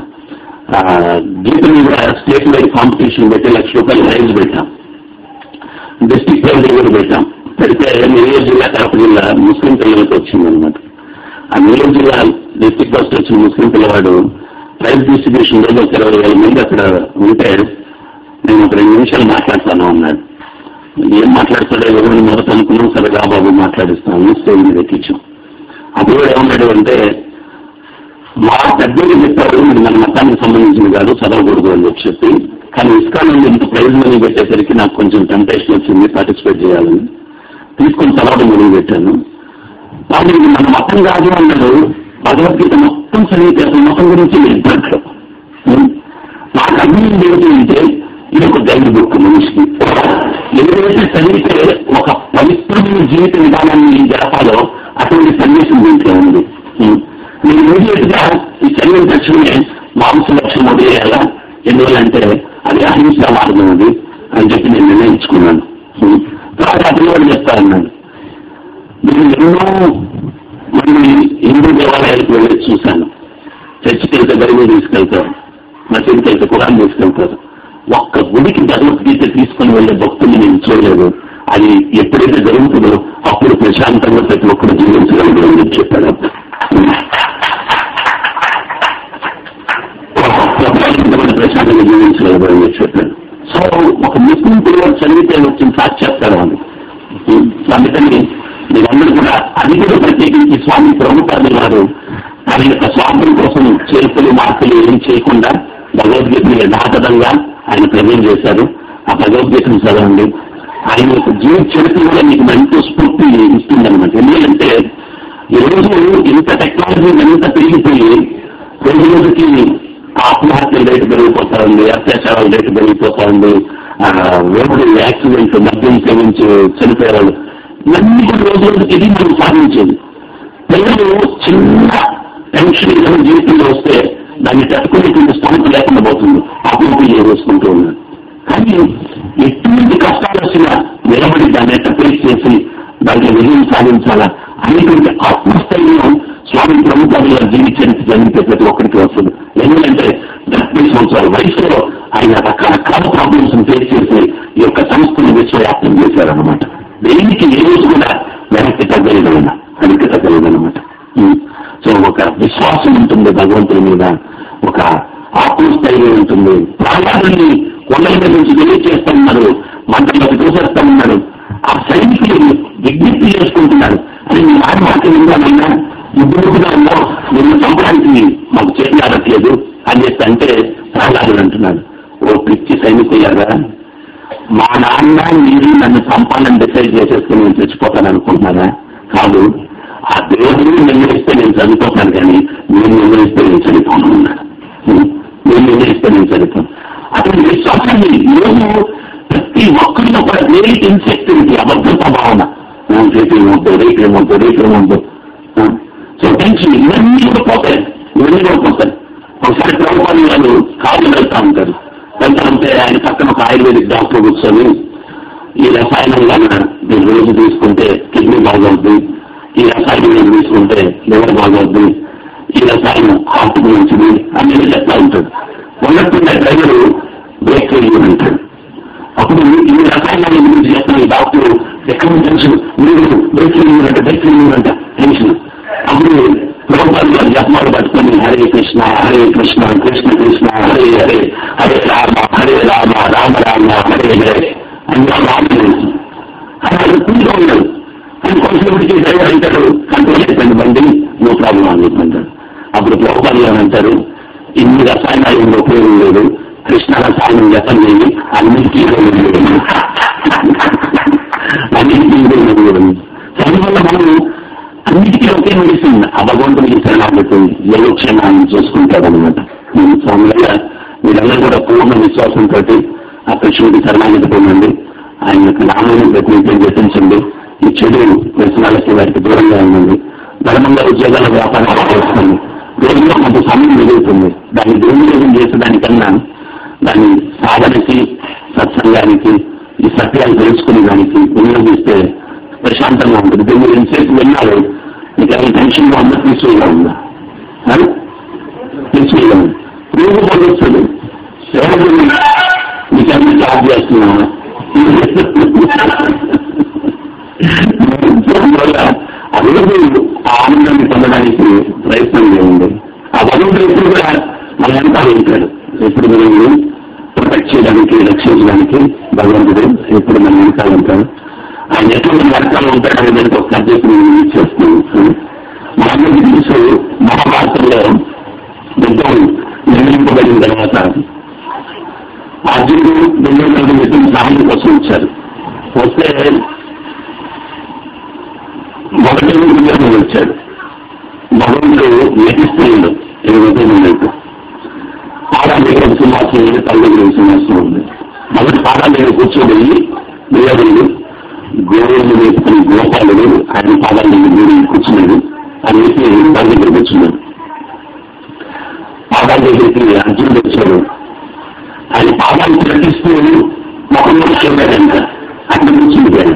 గీత మీద స్టేట్ వైడ్ కాంపిటీషన్ పెట్టి ₹1,00,000 ప్రైజ్ పెట్టాం, డిస్ట్రిక్ట్ ప్రైజ్ కూడా పెట్టాం. పెడితే నెల్లూరు జిల్లా కడప జిల్లా ముస్లిం పిల్లలకి వచ్చిందనమాట. ఆ నెల్లూరు జిల్లా డిస్ట్రిక్ట్ ఫస్ట్ వచ్చిన ముస్లిం పిల్లవాడు ప్రైజ్ డిస్ట్రిబ్యూషన్ రోజు 20,000 మంది అక్కడ ఉంటే నేను ఒక 2 నిమిషాలు మాట్లాడతాను అన్నాడు. ఏం మాట్లాడతాడో ఎవరిని మొదట అనుకున్నాం, సరే బాబు మాట్లాడిస్తాను, స్టేజ్ మీద ఎక్కించాం. అప్పుడు ఏమన్నాడు అంటే, మా పెద్దలు చెప్పారు ఇది మన మతానికి సంబంధించింది కాదు, చదవకూడదు అని చెప్పి. కానీ ఇస్కాన్ నుండి ఇంత ప్రైజ్ మనీ పెట్టేసరికి నాకు కొంచెం టెంప్టేషన్ వచ్చింది పార్టిసిపేట్ చేయాలని. తీసుకొని చదవడం మొదలు పెట్టాను. కానీ ఇది మన మతం కాదు అన్నాడు. భగవద్గీత మొత్తం చదివితే అసలు మతం గురించి లేదు. నాకు అర్థం ఏంటి అంటే ఇది ఒక గైడ్ బుక్ మనిషికి. ఏదైతే చదివితే ఒక పవిత్రమైన జీవిత విధానాన్ని జరపాలో అటువంటి సందేశం దీంట్లో ఉంది. నేను ఇమీడియట్ గా ఈ చదివిన తక్షణమే మాంస లక్ష్యం వదిలేయాలా, ఎందువల్లంటే అది అహింసా మార్గం అది అని చెప్పి నేను నిర్ణయించుకున్నాను. తర్వాత అతను చెప్తా అన్నాడు, నేను ఎన్నో మంది హిందూ దేవాలయాలకు వెళ్ళి చూశాను. చర్చికి వెళ్తే బైబిల్ తీసుకెళ్తారు, మసీదుకి వెళ్తే ఖురాన్ తీసుకెళ్తారు. ఒక్క గుడికి భగవద్గీత తీసుకుని వెళ్ళే భక్తుల్ని నేను చూడలేదు. అది ఎప్పుడైతే జరుగుతుందో అప్పుడు ప్రశాంతంగా ప్రతి ఒక్కరు జీవించగలరు అని చెప్పాడు. ప్రశాంతంగా జీవించగలరు అని చెప్పాడు. సో ఒక ముస్లిం పిల్లలు చదివితే వచ్చిన సాక్షాత్కారం అది. అందుకని మీరందరూ కూడా అది కూడా ప్రత్యేకించి స్వామి ప్రభుపాద గారు ఆయన యొక్క స్వామి కోసం చేర్పులు మార్పులు ఏం చేయకుండా భగవద్గీతని యథాతథంగా ఆయన ప్రజెంట్ చేశారు. ఆ భగవద్గీతను చదవండి. ఆయన యొక్క జీవిత చరిత్ర కూడా మీకు ఎంతో స్ఫూర్తి ఇస్తుందన్నమాట. ఎందుకంటే ఈరోజు ఇంత టెక్నాలజీ ఎంత పెరిగిపోయి రోజు రోజుకి ఆత్మహత్యల రేటు పెరిగిపోతా ఉంది, అత్యాచారాల రేటు పెరిగిపోతా ఉంది, రోడ్డు యాక్సిడెంట్, మద్యం సేవించి చనిపోయేవాళ్ళు ఇవన్నీ కూడా రోజు రోజుకి ఇది మనం సాధించేది. పిల్లలు చిన్న టెన్షన్ ఏదైనా జీవితంలో వస్తే దాన్ని తట్టుకునేటువంటి స్థానం లేకుండా పోతుంది, ఆత్మహత్య చేసుకుంటూ ఉన్నారు. కానీ ఎటువంటి కష్టాలు వచ్చినా నిలబడి దాన్ని ఫేస్ చేసి దాంట్లో విజయం సాధించాలా అనేటువంటి ఆత్మస్థైర్యం స్వామి ప్రభుత్వాల జీవిత చరిత్ర జరిగితే ప్రతి ఒక్కరికి వస్తుంది. ఎందుకంటే 30 సంవత్సరాల వయసులో ఆయన రకరకాల ప్రాబ్లమ్స్ ఫేస్ చేసి ఈ యొక్క సంస్థను విశ్వవ్యాప్తం చేశారనమాట. దేనికి ఏ రోజు కూడా వెనక్కి తగ్గలేదన్నమాట. సో ఒక విశ్వాసం ఉంటుంది భగవంతుని మీద, ఒక ఆత్మస్థైర్యం ఉంటుంది. ప్రాణాలని కొండల మీద నుంచి తెలియచేస్తున్నారు, మంటల్లోకి దూసేస్తామన్నారు. ఆ సైనికులు విజ్ఞప్తి చేసుకుంటున్నారు. అని మీ మాట విందానన్నా ముద్దుగా ఉన్నా నిన్ను చంపడానికి మాకు చేతి ఆడట్లేదు అని చెప్పి అంటే ప్రహ్లాదుడు అంటున్నాడు, ఓ పిచ్చి సైనికుయ్యారా, మా నాన్న మీరు నన్ను చంపాలని డిసైడ్ చేసేసుకుని నేను చచ్చిపోతాను అనుకుంటున్నారా? కాదు, ఆ దేవుడు నిర్ణయిస్తే నేను చనిపోతాను, కానీ నేను నిర్ణయిస్తే నేను చనిపోను అన్నాడు. నేను నిర్ణయిస్తే నేను చనిపోను. అతని విశ్వాసాన్ని ఈరోజు ప్రతి ఒక్కరిలో కూడా గ్రేట్ ఇన్సెక్యూరిటీ, అబద్ధత భావన, రేపేమవుతుంది. సో టెన్షన్ ఇవన్నీ కూడా పోతాయి. ఒకసారి ప్రభుత్వాన్ని వాళ్ళు కాళ్ళు వెళ్తా ఉంటారు. వెళ్తానంటే ఆయన పక్కన ఒక ఆయుర్వేదిక్ డాక్టర్ కూర్చొని, ఈ రసాయనం లాగా మీరు రోజు తీసుకుంటే కిడ్నీ బాగవుద్ది, ఈ రసాయనం తీసుకుంటే లివర్ బాగవుద్ది, ఈ రసాయనం హార్ట్ మంచిది అన్ని చెప్తా ఉంటాడు. ఉన్నట్టుండే డ్రైవరు బ్రేక్ ఫెయిల్యూర్ అంటాడు. అప్పుడు ఈ రసాయనాల గురించి చెప్తున్న ఈ డాక్టర్ ఎక్కడ టెన్షన్, మీరు బ్రేక్ ఫెయిల్యూర్ అంట టెన్షన్. అప్పుడు ప్రభుత్వాలు గారు జపమాలు పట్టుకొని హరే కృష్ణ కృష్ణ కృష్ణ హరే హరే, హరే రామ రామ రామ హరే హరే అని రామ అది కూర్చో ఉన్నాడు. అని కొంచెం అప్పటికీ డ్రైవర్ అంటారు కంట్రోల్ అయిపోయింది బండి, నో ప్రాబ్లం అని చెప్పంటారు. అప్పుడు ప్రభుత్వాలు అని అంటారు, ఇన్ని రసాయనాలు ఉపయోగం లేదు, కృష్ణ రసాయనం జతం చేయి, అన్నింటికీ అందువల్ల మనం అన్నిటికీ ఒకే మెడిసిన్ ఆ భగవంతునికి శరణాగతి యోగక్షేమాన్ని చూసుకుంటారనమాట. స్వామిగా మీరందరూ కూడా పూర్ణ విశ్వాసంతో ఆ కృష్ణుడికి శరణాగతి పొందండి, ఆయన యొక్క నామాన్ని ప్రతినిత్యం జపించండి, ఈ చెడు వ్యసనాలకి వారికి దూరంగా ఉండండి, ధర్మంగా ఉద్యోగాల వ్యాపారాలు చేస్తుంది, రోజులో కొంత సమయం మిగులుతుంది. దాన్ని దుర్వినియోగం చేసేదానికన్నా దాన్ని సాధనకి, సత్సంగానికి, ఈ సత్యాన్ని తెలుసుకునే దానికి వినియోగిస్తే ప్రశాంతంగా ఉంటుంది. దీన్ని ఎంతసేపు విన్నారు, మీకు అవి టెన్షన్గా ఉందా, పీస్ఫుల్గా ఉందా? పీస్ఫుల్గా ఉంది. రూపు పడుతుంది ఎవరు మీకు అన్ని చార్జ్ చేస్తున్నా అభివృద్ధి ఆ ఆనందాన్ని పొందడానికి ప్రయత్నం చేయండి. ఆ భగవంతుడు ఎప్పుడు కూడా మన ఎంత ఉంటాడు, ఎప్పుడు మనల్ని ప్రొటెక్ట్ చేయడానికి, రక్షించడానికి భగవంతుడు ఎప్పుడు మన వెనకాల ఉంటాడు. ఆయన ఎప్పుడు మన వెనకాల ఉంటాడు అనేది ఒక అధ్యక్షుడు చేస్తున్నాను. మనందరికీ తెలుసు, మహాభారతంలో యుద్ధం నిర్ణయింపబడిన తర్వాత అర్జునుడు దుర్యోధనుడు యుద్ధం సహాయం కోసం వచ్చారు. వస్తే మొదటి దుర్యోధనుడు వచ్చాడు. భగవంతుడు నటిస్తున్నాడు యుద్ధం. పాదాల దగ్గర సింహాసనం ఉంది, తల్లి దగ్గర సింహాసనం ఉంది. మొదటి పాదాల దగ్గర కూర్చోబోయి దుర్యోధనుడు గోవులను వేసుకుని గోపాలుడు ఆయన పాదాల దగ్గర కూర్చున్నాడు. ఆయన వేసి తల్లి దగ్గర కూర్చున్నాడు. పాదాల దగ్గరికి అర్జునుడు వచ్చాడు. ఆయన పాదాలు ప్రకటిస్తూ మొహంలో చూడాడంట, అక్కడ కూర్చుంటాడు.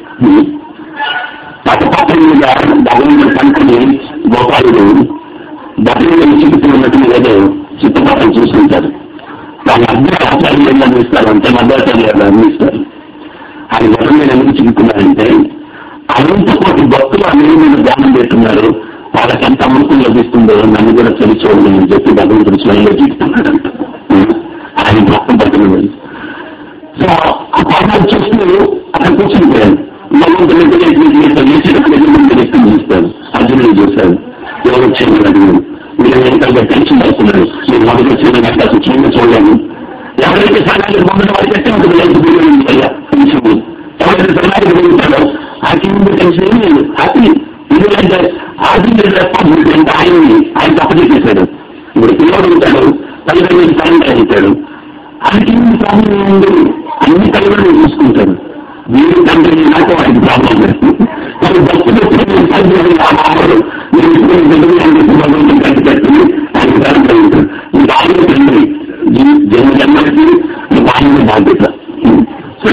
పక్కపక్కన మీద భగవంతుడు కనుకొని గోపాలుడు బట్టలు చిక్కుతున్నట్టు ఏదో చిత్తపక్కన చూసుకుంటారు. దాని అర్థం ఆచార్యంగా అందిస్తారు, అంతే మధ్యాచార్యంగా అందిస్తారు. ఆయన బట్టలు మీద ఎందుకు చిక్కుతున్నారంటే అనంత కోటి భక్తులు అనేది మీద ధ్యానం పెట్టున్నారు, వాళ్ళకి ఎంత అమృతం లభిస్తుందో నన్ను కూడా చలి చూడలేదు అని చెప్పి భగవంతుడు స్వయంగా చూస్తున్నాడంట. ఆయన మొత్తం పడుతుంది. సో ఆ పాఠాలు చూస్తూ అక్కడ కూర్చుంటాడు. భగవంతుడు వ్యక్తం చేస్తాడు. అర్జునుడు చూస్తాడు, ఎవరు వచ్చేది అడిగాడు, మీరు వెనకాల టెన్షన్ పడుతున్నాడు, నేను మొదటి వచ్చిన గంట స్వచ్ఛంగా చూడలేను. ఎవరైతే సలహాలు పొందిన వారికి ఎట్టే ఉంటుంది లైఫ్ టెన్షన్. ఎవరైతే సలహాలు పొందుతాడో ఆకి ముందు టెన్షన్ ఏం లేదు, హ్యాపీ. ఎందుకంటే ఆర్డినరీ రెస్పాన్సిబిలిటీ అంటే ఆయన తప్పచేసేసాడు. ఇప్పుడు పిల్లలు ఉంటాడు, తల్లిదండ్రులు సాయంత్రం అవుతాడు, ఆయనకి ప్రాబ్లం ఏముంది, అన్ని తల్లిదండ్రులు చూసుకుంటాడు. వీరు తండ్రి నాకు ఆయనకి ప్రాబ్లం లేదు. కానీ భక్తులు మామూలు భగవంతుని కంటి కట్టుకుని ఆయనకి దాంట్లో ఉంటాడు. ఇంకా ఆయన తండ్రి జన్మకి ఆయన బాధ్యత. సో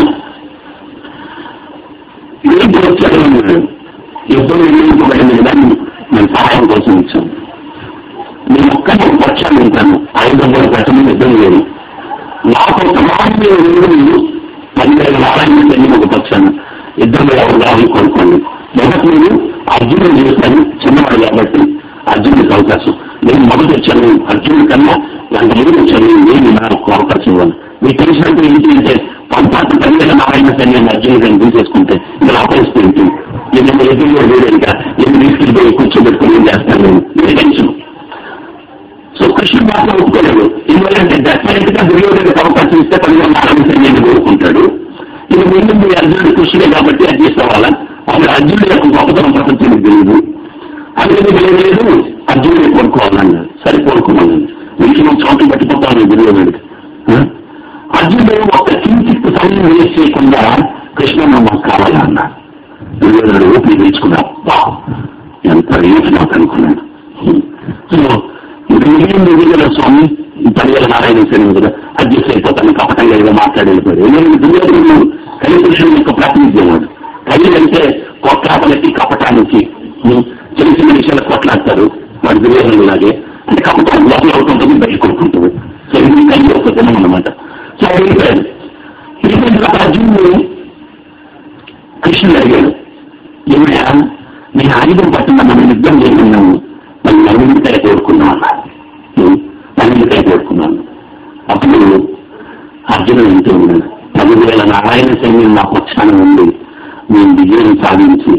ఏంటి వచ్చాడు, యుద్ధం నిర్ణయించబడింది కదా, నేను సహాయం కోసం ఇచ్చాను. నేను ఒక్కనే పక్షాలు ఉంటాను, 500 పక్షం యుద్ధం లేదు. నాకు ఒక మానవీయ విలువలు 10,000 నారాయణ సైన్యం ఒక పక్షాన, ఇద్దరు ఎవరు కావాలి కోరుకోండి. మొదటి నేను అర్జునుడు చేశాను, చిన్నవాడు కాబట్టి అర్జునుడికి అవకాశం. నేను మొదటి వచ్చాను, అర్జునుడి కన్నా ఎంత ముందు వచ్చాను, నేను నాకు అవకాశం ఇవ్వాలి. మీకు తెలిసినట్టు ఏంటి అంటే 10,000 నారాయణ సైన్యాన్ని అర్జునుడిని తీసేసుకుంటే ఇంకా ఆపరిస్తూ ఉంటుంది. నేను ఎదురుగా వేరేగా ఎందుకు తీసుకెళ్ళిపోయి కూర్చోబెట్టుకుని ఏం చేస్తాను నేను టెన్షన్. సో కృష్ణుడు మాత్రం ఒప్పుకోలేదు. ఎందుకంటే డెఫినెట్ గా దుర్యోధనకు అవకాశం ఇస్తే 10,000 నారాయణ సైన్యాన్ని కోరుకుంటాడు. ఇది ముందు మీ అర్జునుడు కృష్ణుడే కాబట్టి అది చేసుకోవాలా, అప్పుడు అర్జునుడు యొక్క గొప్పతనం ప్రపంచానికి తెలియదు, అందుకని తెలియలేదు, అర్జునుడే కోరుకోవాలన్నాడు. సరే కోరుకోమన్నాడు. వీటికి మనం చోటు పట్టిపోతాను దుర్యోధనుడికి. అర్జునుడు ఒక కించిత్ సమయం వేస్ట్ చేయకుండా కృష్ణ మాకు కావాలా అన్నాడు. దుర్యోధనుడు ఊపిరి పీల్చుకున్నా, ఎంత రేటు నాకు అనుకున్నాడు. సో మిగిలింది దిగల స్వామి 10,000 నారాయణ సైన్యం కదా అడ్జస్ట్ అయిపోతాను, కపటంగా ఏదో మాట్లాడేది. దుర్యోధనుడు కలికృష్ణుడు యొక్క ప్రాతినిధ్యం వాడు. కలిగి అంటే కొట్లాటలకి కపటానికి చిన్న చిన్న విషయాలు కొట్లాడతారు వాడు దుర్యోధనుడు లాగే. అంటే కపటం లోపల అవుతుంటుంది, బయట కొడుకుంటుంది. సో ఇది కలిగి ఒక దినం అన్నమాట. సో వెళ్ళిపోయాడు. వెళ్ళిపోయిన అర్జునుడు కృష్ణుడు అడిగాడు, ఏమైనా నేను ఆయుధం పట్టిన మనం యుద్ధం చేయకున్నాము, మనం నలుగురికాయ కోరుకున్నాం అన్నాడు. నలుగురికాయ కోరుకున్నాను. అప్పుడు అర్జునుడు వింటూ ఉన్నాడు, 10,000 నారాయణ సైన్యం నా పక్షాన ఉంది, నేను విజయం సాధించి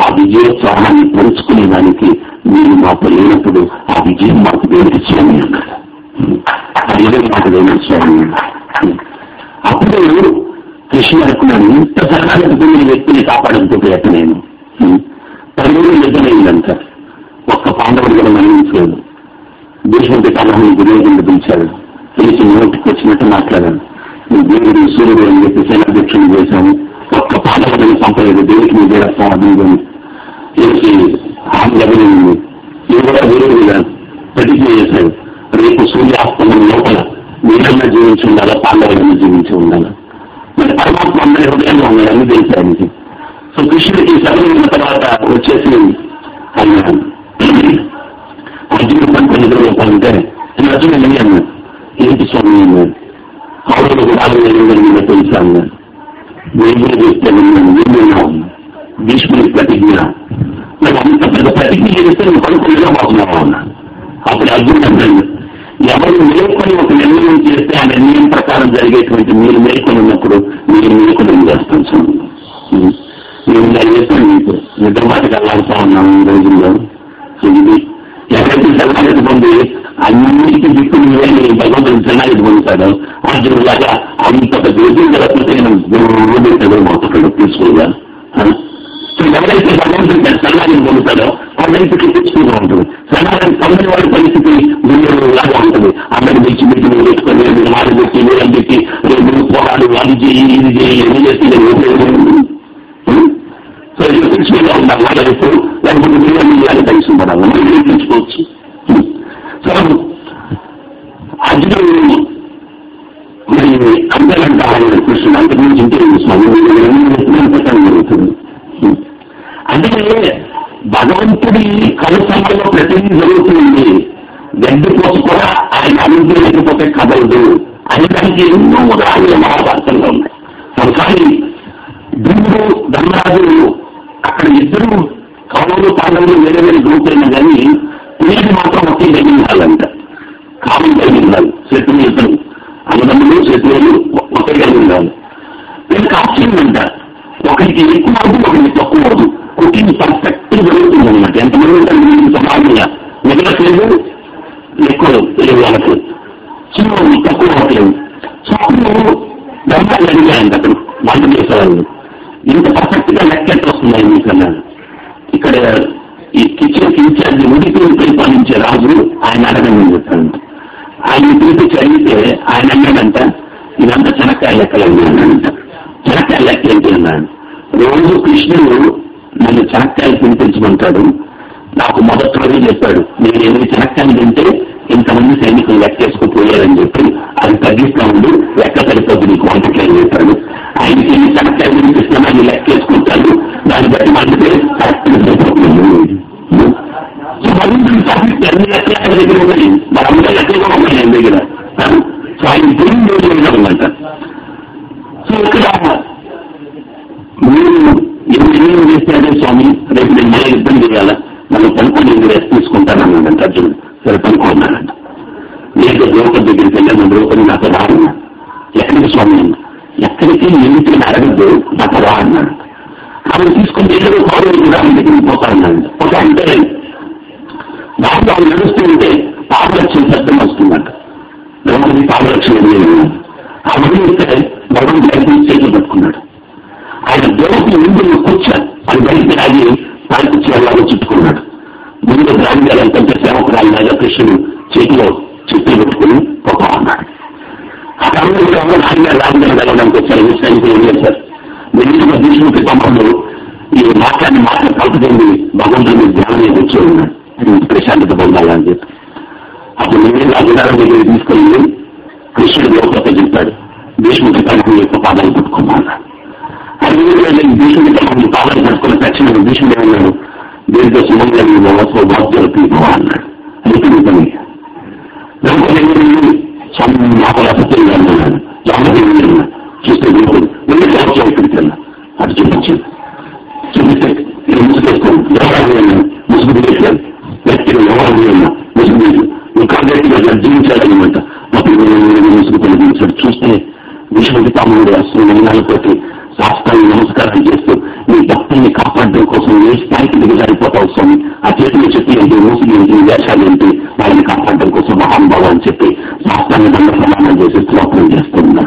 ఆ విజయోత్సాహాన్ని పంచుకునే దానికి మీరు మాకు లేనప్పుడు ఆ విజయం మాకు దేనికి స్వామి అన్నాడు. ఆ విజయం మాకు దేనికి స్వామి. అప్పుడు కృష్ణ అనుకున్నాను, ఇంత సరళమైన వ్యక్తిని కాపాడకపోతే నేను 10 యుద్ధమైందంట. ఒక్క పాండవుడు కూడా మరణించలేదు. భీష్ముడి కళాన్ని గురువుని పిలిచాడు. పిలిచి నోటికి వచ్చినట్టు మాట్లాడాను. దేవుడు సూర్యుడు అని చెప్పి సేనాధ్యక్షుని చేశాను. ఒక్క పాండవుడిని చంపలేదు. దేవుడికి మీ దేవస్థానం చేసి హామీ అభినంది. ఇది కూడా దేవుడిగా ప్రతిజ్ఞ చేశాడు. రేపు సూర్యాస్తమం లోపల మీరన్నా జీవించి ఉండాలా, పాండవులన్నా జీవించి ఉండాలా. మరి పరమాత్మ అందరి హృదయంలో ఉన్నాయి, అన్ని తెలుసు ఆయనకి. సో కృష్ణుడికి సరైన తర్వాత వచ్చేసి ఆయన అర్జునుడు పనుకొని ఎదురుపోతానంటే అర్జునుడు ఏమి అన్నాడు, ఏంటి స్వామి అన్నాడు. ఆవిడ కూడా మీద తెలుసా అన్నాడు. నేను చేస్తే విన్నాను, ఏమైనా భీష్ముడి ప్రతిజ్ఞ, మరి అంత పెద్ద ప్రతిజ్ఞ చేస్తే నువ్వు పనుకునేలా బాగున్నావా అన్నాడు. అప్పుడు అర్జునుడు అన్నాడు, ఎవరు మేల్కొని ఒక నిర్ణయం చేస్తే ఆ నిర్ణయం ప్రకారం జరిగేటువంటి మీరు మేల్కొని ఉన్నప్పుడు మీరు మేల్కొని చేస్తాం స్వామి. నేను ఇలా చేస్తాను, మీకు నిద్ర మాటకి అల్లాడుతూ ఉన్నాము ఈ రోజుల్లో. ఇది ఎవరైతే జనాగతి పొంది అన్నిటికీ దిక్కులు వేసి భగవంతుడు జనాగతి పొందుతాడో అర్జునులాగా అంత దేశం జరగకపోతే నేను మాట్లాడు పీస్ఫుల్గా. ఎవరైతే భగవంతుడికి సన్నాగతి పొందుతాడో వాళ్ళకి పీస్ఫుల్గా ఉంటుంది. సన్నాగతి పొందిన వాడి పరిస్థితి లాగా ఉంటుంది. అందరి మించి మీటింగ్ పెట్టుకొని వాళ్ళు పెట్టి వీళ్ళని పెట్టి రేపు పోరాడు, అది చేయి ఇది చేయి ఎన్ని చేసి నేను ఉపయోగం. సో ఇది పీస్ఫుల్గా ఉండాలి వాళ్ళకు, లేకపోతే వీళ్ళని కలిసి ఉండాలి, తెలుసుకోవచ్చు. సో అర్జునుడు మరి అందరంటే ఆయన కృష్ణుడు అంతకు నుంచి ఇంటే స్వామి పెట్టడం జరుగుతుంది. అందుకే భగవంతుడి కలుసంలో ప్రతిదీ జరుగుతుంది. గడ్డి పోసు కూడా ఆయన అభివృద్ధి లేకపోతే కదలదు అని దానికి ఎన్నో ఉదాహరణలు మహాభారతంలో ఉన్నాయి. ఒకసారి భీముడు ధర్మరాజు అక్కడ ఇద్దరు కౌరవులు పాండవులు వేరే వేరే గ్రూప్ అయినా కానీ పుణ్యాన్ని మాత్రం ఒకే జరిగి ఉండాలంట. కామన్ జరిగి ఉండాలి. శత్రువులు ఇద్దరు అన్నదమ్ములు శత్రువులు ఒకే జరిగి ఉండాలి. వీళ్ళకి ఆప్షన్ అంట, ఒకరికి ఎక్కువ అవుతుంది, ఒకరికి తక్కువ అవుతుంది. కుకింగ్ పర్ఫెక్ట్ జరుగుతుంది అనమాట. ఎంతమంది ఉంటారు సమాజంగా మిగలట్లేదు, ఎక్కువ తెలియదు వాళ్ళకు, చిన్న తక్కువ అవ్వట్లేదు. సో అప్పుడు ధర్మాలు అడిగాయంట అక్కడ వంట చేసేవాళ్ళు, ఇంత పర్ఫెక్ట్ గా లెక్క ఎట్లా వస్తున్నాయి మీకన్నా. ఇక్కడ ఈ కిచెన్ ఇన్ఛార్జి ఉడిపి పరిపాలించే రాజు ఆయన అడగని చెప్పాడు. ఆయన పిలిపించి అడిగితే ఆయన అన్నాడంట, ఇదంతా చెనక్కాయ లెక్కలు అన్నాడంట. చెనక్కాయ లెక్క ఏంటి అన్నాడు. రోజు కృష్ణుడు నన్ను చెనక్కాయలు తినిపించమంటాడు. నాకు మొదటి రోజే చెప్పాడు, నేను 8 చెనక్కాయలు తింటే ఇంతమంది సైనికులు లెక్కేసుకుపోయారని చెప్పి అది తగ్గిస్తా ఉండి లెక్క సరిపోద్దు నీకు వంటకాయలు చెప్పాడు. ఆయనకి ఎన్ని చెనక్కాయలు తినిపిస్తున్నా ఆయన లెక్కేసుకుంటాడు. దాన్ని బట్టి మనకి కరెక్ట్గా సరిపోతుంది. సో భగవంతుడి సాహిత్యం అన్ని లెక్కలు ఎక్కడ దగ్గర ఉన్నాయి, మన అందరూ లెక్కలుగా ఉన్నాయి ఆయన దగ్గర. సో ఆయన తెలియని రోజులుగా ఉందంట. సో ఇక్కడ మీరు ఏం చేస్తాడే స్వామి, రేపు నేను మళ్ళీ యుద్ధం చేయాలా, నన్ను పనుకొని రెస్ట్ తీసుకుంటానన్నాడంట అర్జునుడు. సరే పనుకున్నాడంట. నేను ద్రౌపది దగ్గరికి వెళ్ళాను, ద్రౌపది నాకు రా అన్నా. ఎక్కడికి స్వామి అన్నా. ఎక్కడికి ఎందుకు అడగద్దు, నాకు రా అన్నాడు. ఆమె తీసుకుని ఏదో కౌరవులు కూడా ఆమె దగ్గరికి పోతానన్నాడు. ఒక అంటే దాంట్లో ఆమె నడుస్తూ ఉంటే పాదరక్షణ శబ్దం వస్తుందంట. ద్రౌపది పాదరక్షణ ఆ వదిలిస్తే భగవంతుడు చేతులు పట్టుకున్నాడు. ఆయన ద్రౌపది ముందు కూర్చాడు. అది బయటికి రాగి తాడిపిచ్చి వెళ్ళాలని చుట్టుకున్నాడు. ముందు రాజుగారంటే సేవకురాలిలాగా కృష్ణుడు చేతిలో చెట్లు పెట్టుకుని ఒక అన్నాడు. ఆ సమయంలో రాజుగారు వెళ్ళడానికి వచ్చారు. సైనికులు ఏం చేశారు, వెళ్ళిన భీష్ముడి సంబంధులు ఈ మాట్లాడి కలుపుతుంది భగవంతుడి మీద ధ్యానం కూర్చొని ఉన్నాడు. ప్రశాంతత పొందాలని చెప్పి అప్పుడు నేను అధికారం దగ్గర తీసుకెళ్ళి కృష్ణుడు ద్రౌపది చెప్పాడు, భీష్ముడి తనకు యొక్క పాదాలు పట్టుకున్నాడు. అది భీష్ముడి తనకు పాదాలు పట్టుకున్న తక్షణ భీష్ముడు ఏమన్నాడు, దీంతో సుమంగళి బాధ్యులకి అన్నాడు. అయితే పని సత్యంగా అన్నాడు. జాగ్రత్త చూస్తే దేవుడు వెళ్ళి సంవత్సరం ఇక్కడికి వెళ్ళా అటు చూపించాను. చూపిస్తే నేను ముసుకేస్తాను, ఎవరైనా ముసుగు తీసేయాలి, వ్యక్తిగా ఎవరైనా ముసుగు తీసి ఇంకా గట్టిగా జీవించాలన్నమాట. అప్పుడు ముసుగు తొలగించాడు. చూస్తే భీష్ముడి తమ్ముడు అసలు నినాలతోటి శాస్త్రాన్ని నమస్కారం చేస్తూ నీ భక్తుల్ని కాపాడడం కోసం ఏ స్థాయి నన్ను దండ ప్రమాణం చేసి స్తోత్రం చేస్తున్నా.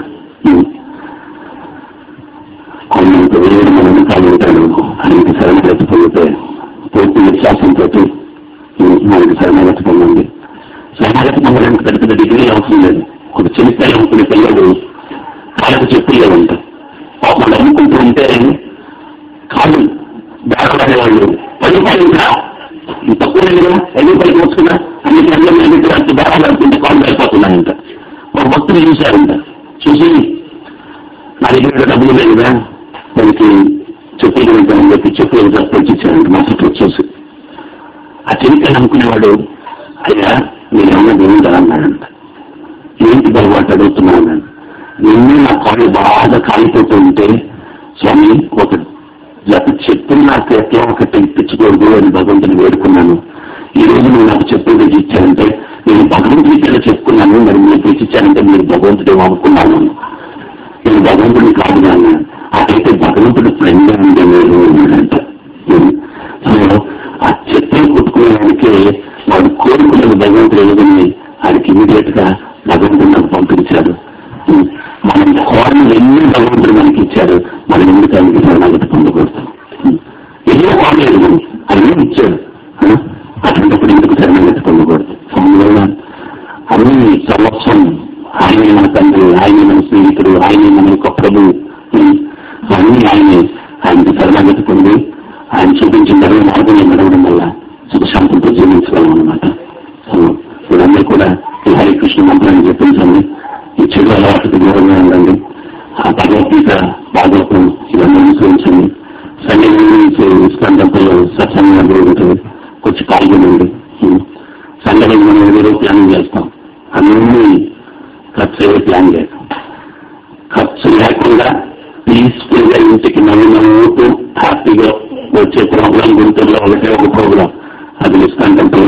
కొంత వేరు మన కాలు ఉంటాడు, ఆయనకి శరణగతి పొందితే పూర్తి విశ్వాసంతో మనకి శరణగతి పొందండి. శరణగతి పొందడానికి పెద్ద పెద్ద డిగ్రీ అవసరం లేదు. ఒక చిన్నపిల్లలు అనుకునే పిల్లలు కాళ్ళకు చెప్పులే ఉంటాయి. వాళ్ళు అనుకుంటూ ఉంటే కాళ్ళు బాధపడేవాళ్ళు 10 రూపాయలు ఇంకా తక్కువ కదా, 5 రూపాయలు మోసుకున్నా అన్ని పిల్లలు బాధపడుతుంటే కాళ్ళు వెళ్ళిపోతున్నాయంట. ఒక భక్తులు చూశారంట. చూసి నా దగ్గర డబ్బులు లేదు కదా, దానికి చెప్పులు వెళ్తానని చెప్పి చెప్పులు తెచ్చిచ్చారంట. మా చుట్టూ చూసి ఆ చిన్నపిల్లలు అనుకునేవాడు, అయ్యా నేనేమన్నా దేవుడు అన్నాడంట. ఏంటి బలవాటు అడుగుతున్నాను. నిన్ను నా కాళ్ళు బాగా కాలిపోతూ ఉంటే స్వామి ఒక జత చెప్పులు నాకు ఎట్లా ఒకటి తెచ్చుకోవద్దు అని భగవంతుని వేడుకున్నాను. ఈ రోజు నువ్వు నాకు చెప్పులు తెచ్చిచ్చారంటే నేను భగవంతుడికి చెప్పుకున్నాను, మరి మీరు తెచ్చిచ్చారంటే మీరు భగవంతుడే అనుకున్నాను. నేను భగవంతుడిని కాదు అన్నాను. అటైతే భగవంతుడి ఫ్రెండ్ ఉండేది ఉన్నాడంట. ఆ చెప్పులు కొట్టుకునేవాడికి వాడు కోరుకునేది భగవంతుడు ఏదని ఆయనకి ఇమీడియట్ గా భగవంతుడు నాకు పంపించాడు. మనం కోరిన ఎన్ని భగవంతుడు మనకి ఇచ్చాడు, మనం ఎందుకు ఆయనకి శరణాగతి పొందకూడదు? ఎన్నో కోరలేదు మనం, అన్నీ ఇచ్చాడు. అటువంటిప్పుడు ఎందుకు శరణాగతి పొందకూడదు? అందువల్ల అన్ని సర్వస్వం ఆయనే మన తండ్రి, ఆయనే మన స్నేహితుడు, ఆయనే మన యొక్క ప్రభువు. అన్నీ ఆయనకి శరణాగతి పొంది ఆయన చూపించిన ధర్మ మార్గంలో నడవడం వల్ల సుఖశాంతంతో జీవించగలం అన్నమాట. వీళ్ళందరూ కూడా ఈ హరే కృష్ణ మంత్రాన్ని చెప్పించండి. ఈ చెడు అలవాటుకు దూరంగా ఉండండి. ఆ భగవద్గీత భాగవతం ఇవన్నీ అనుసరించండి. సండే నుంచి ఇస్కాన్ టెంపుల్లో సత్సంగం జరుగుతుంది. కొంచెం పాల్గొనండి. సండే రోజు మనం ఏదో ప్లాన్ చేస్తాం. అన్నీ ఖర్చు అయ్యే ప్లాన్ చేస్తాం. ఖర్చు లేకుండా పీస్ఫుల్ గా ఇంటికి నవ్వుతూ హ్యాపీగా వచ్చే ప్రోగ్రాం గుంటూరులో ఒకటే ఒక ప్రోగ్రాం, అది ఇస్కాన్ టెంపుల్.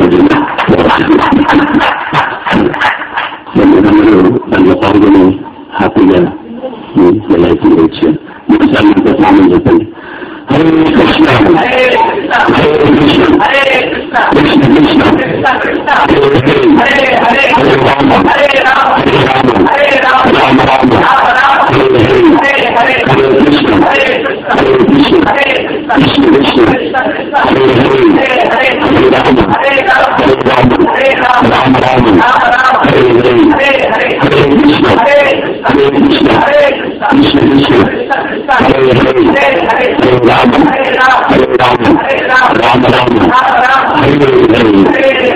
మీరందరూ దాంట్లో పాల్గొని హ్యాపీగా లైఫ్ వచ్చారు. మూడుసార్లు ఇంట్లో స్నానం చెప్పండి. హరే కృష్ణ హరే కృష్ణ కృష్ణ కృష్ణ హరే రామ హరే రామ రామ రామ హరే హరే హరే కృష్ణ హరే కృష్ణ కృష్ణ కృష్ణ హరే హరే హరే రామ హరే రామ రామ రామ హరే హరే హరే కృష్ణ హరే కృష్ణ కృష్ణ కృష్ణ హరే హరే హరే రామ హరే రామ రామ రామ హరే హరే.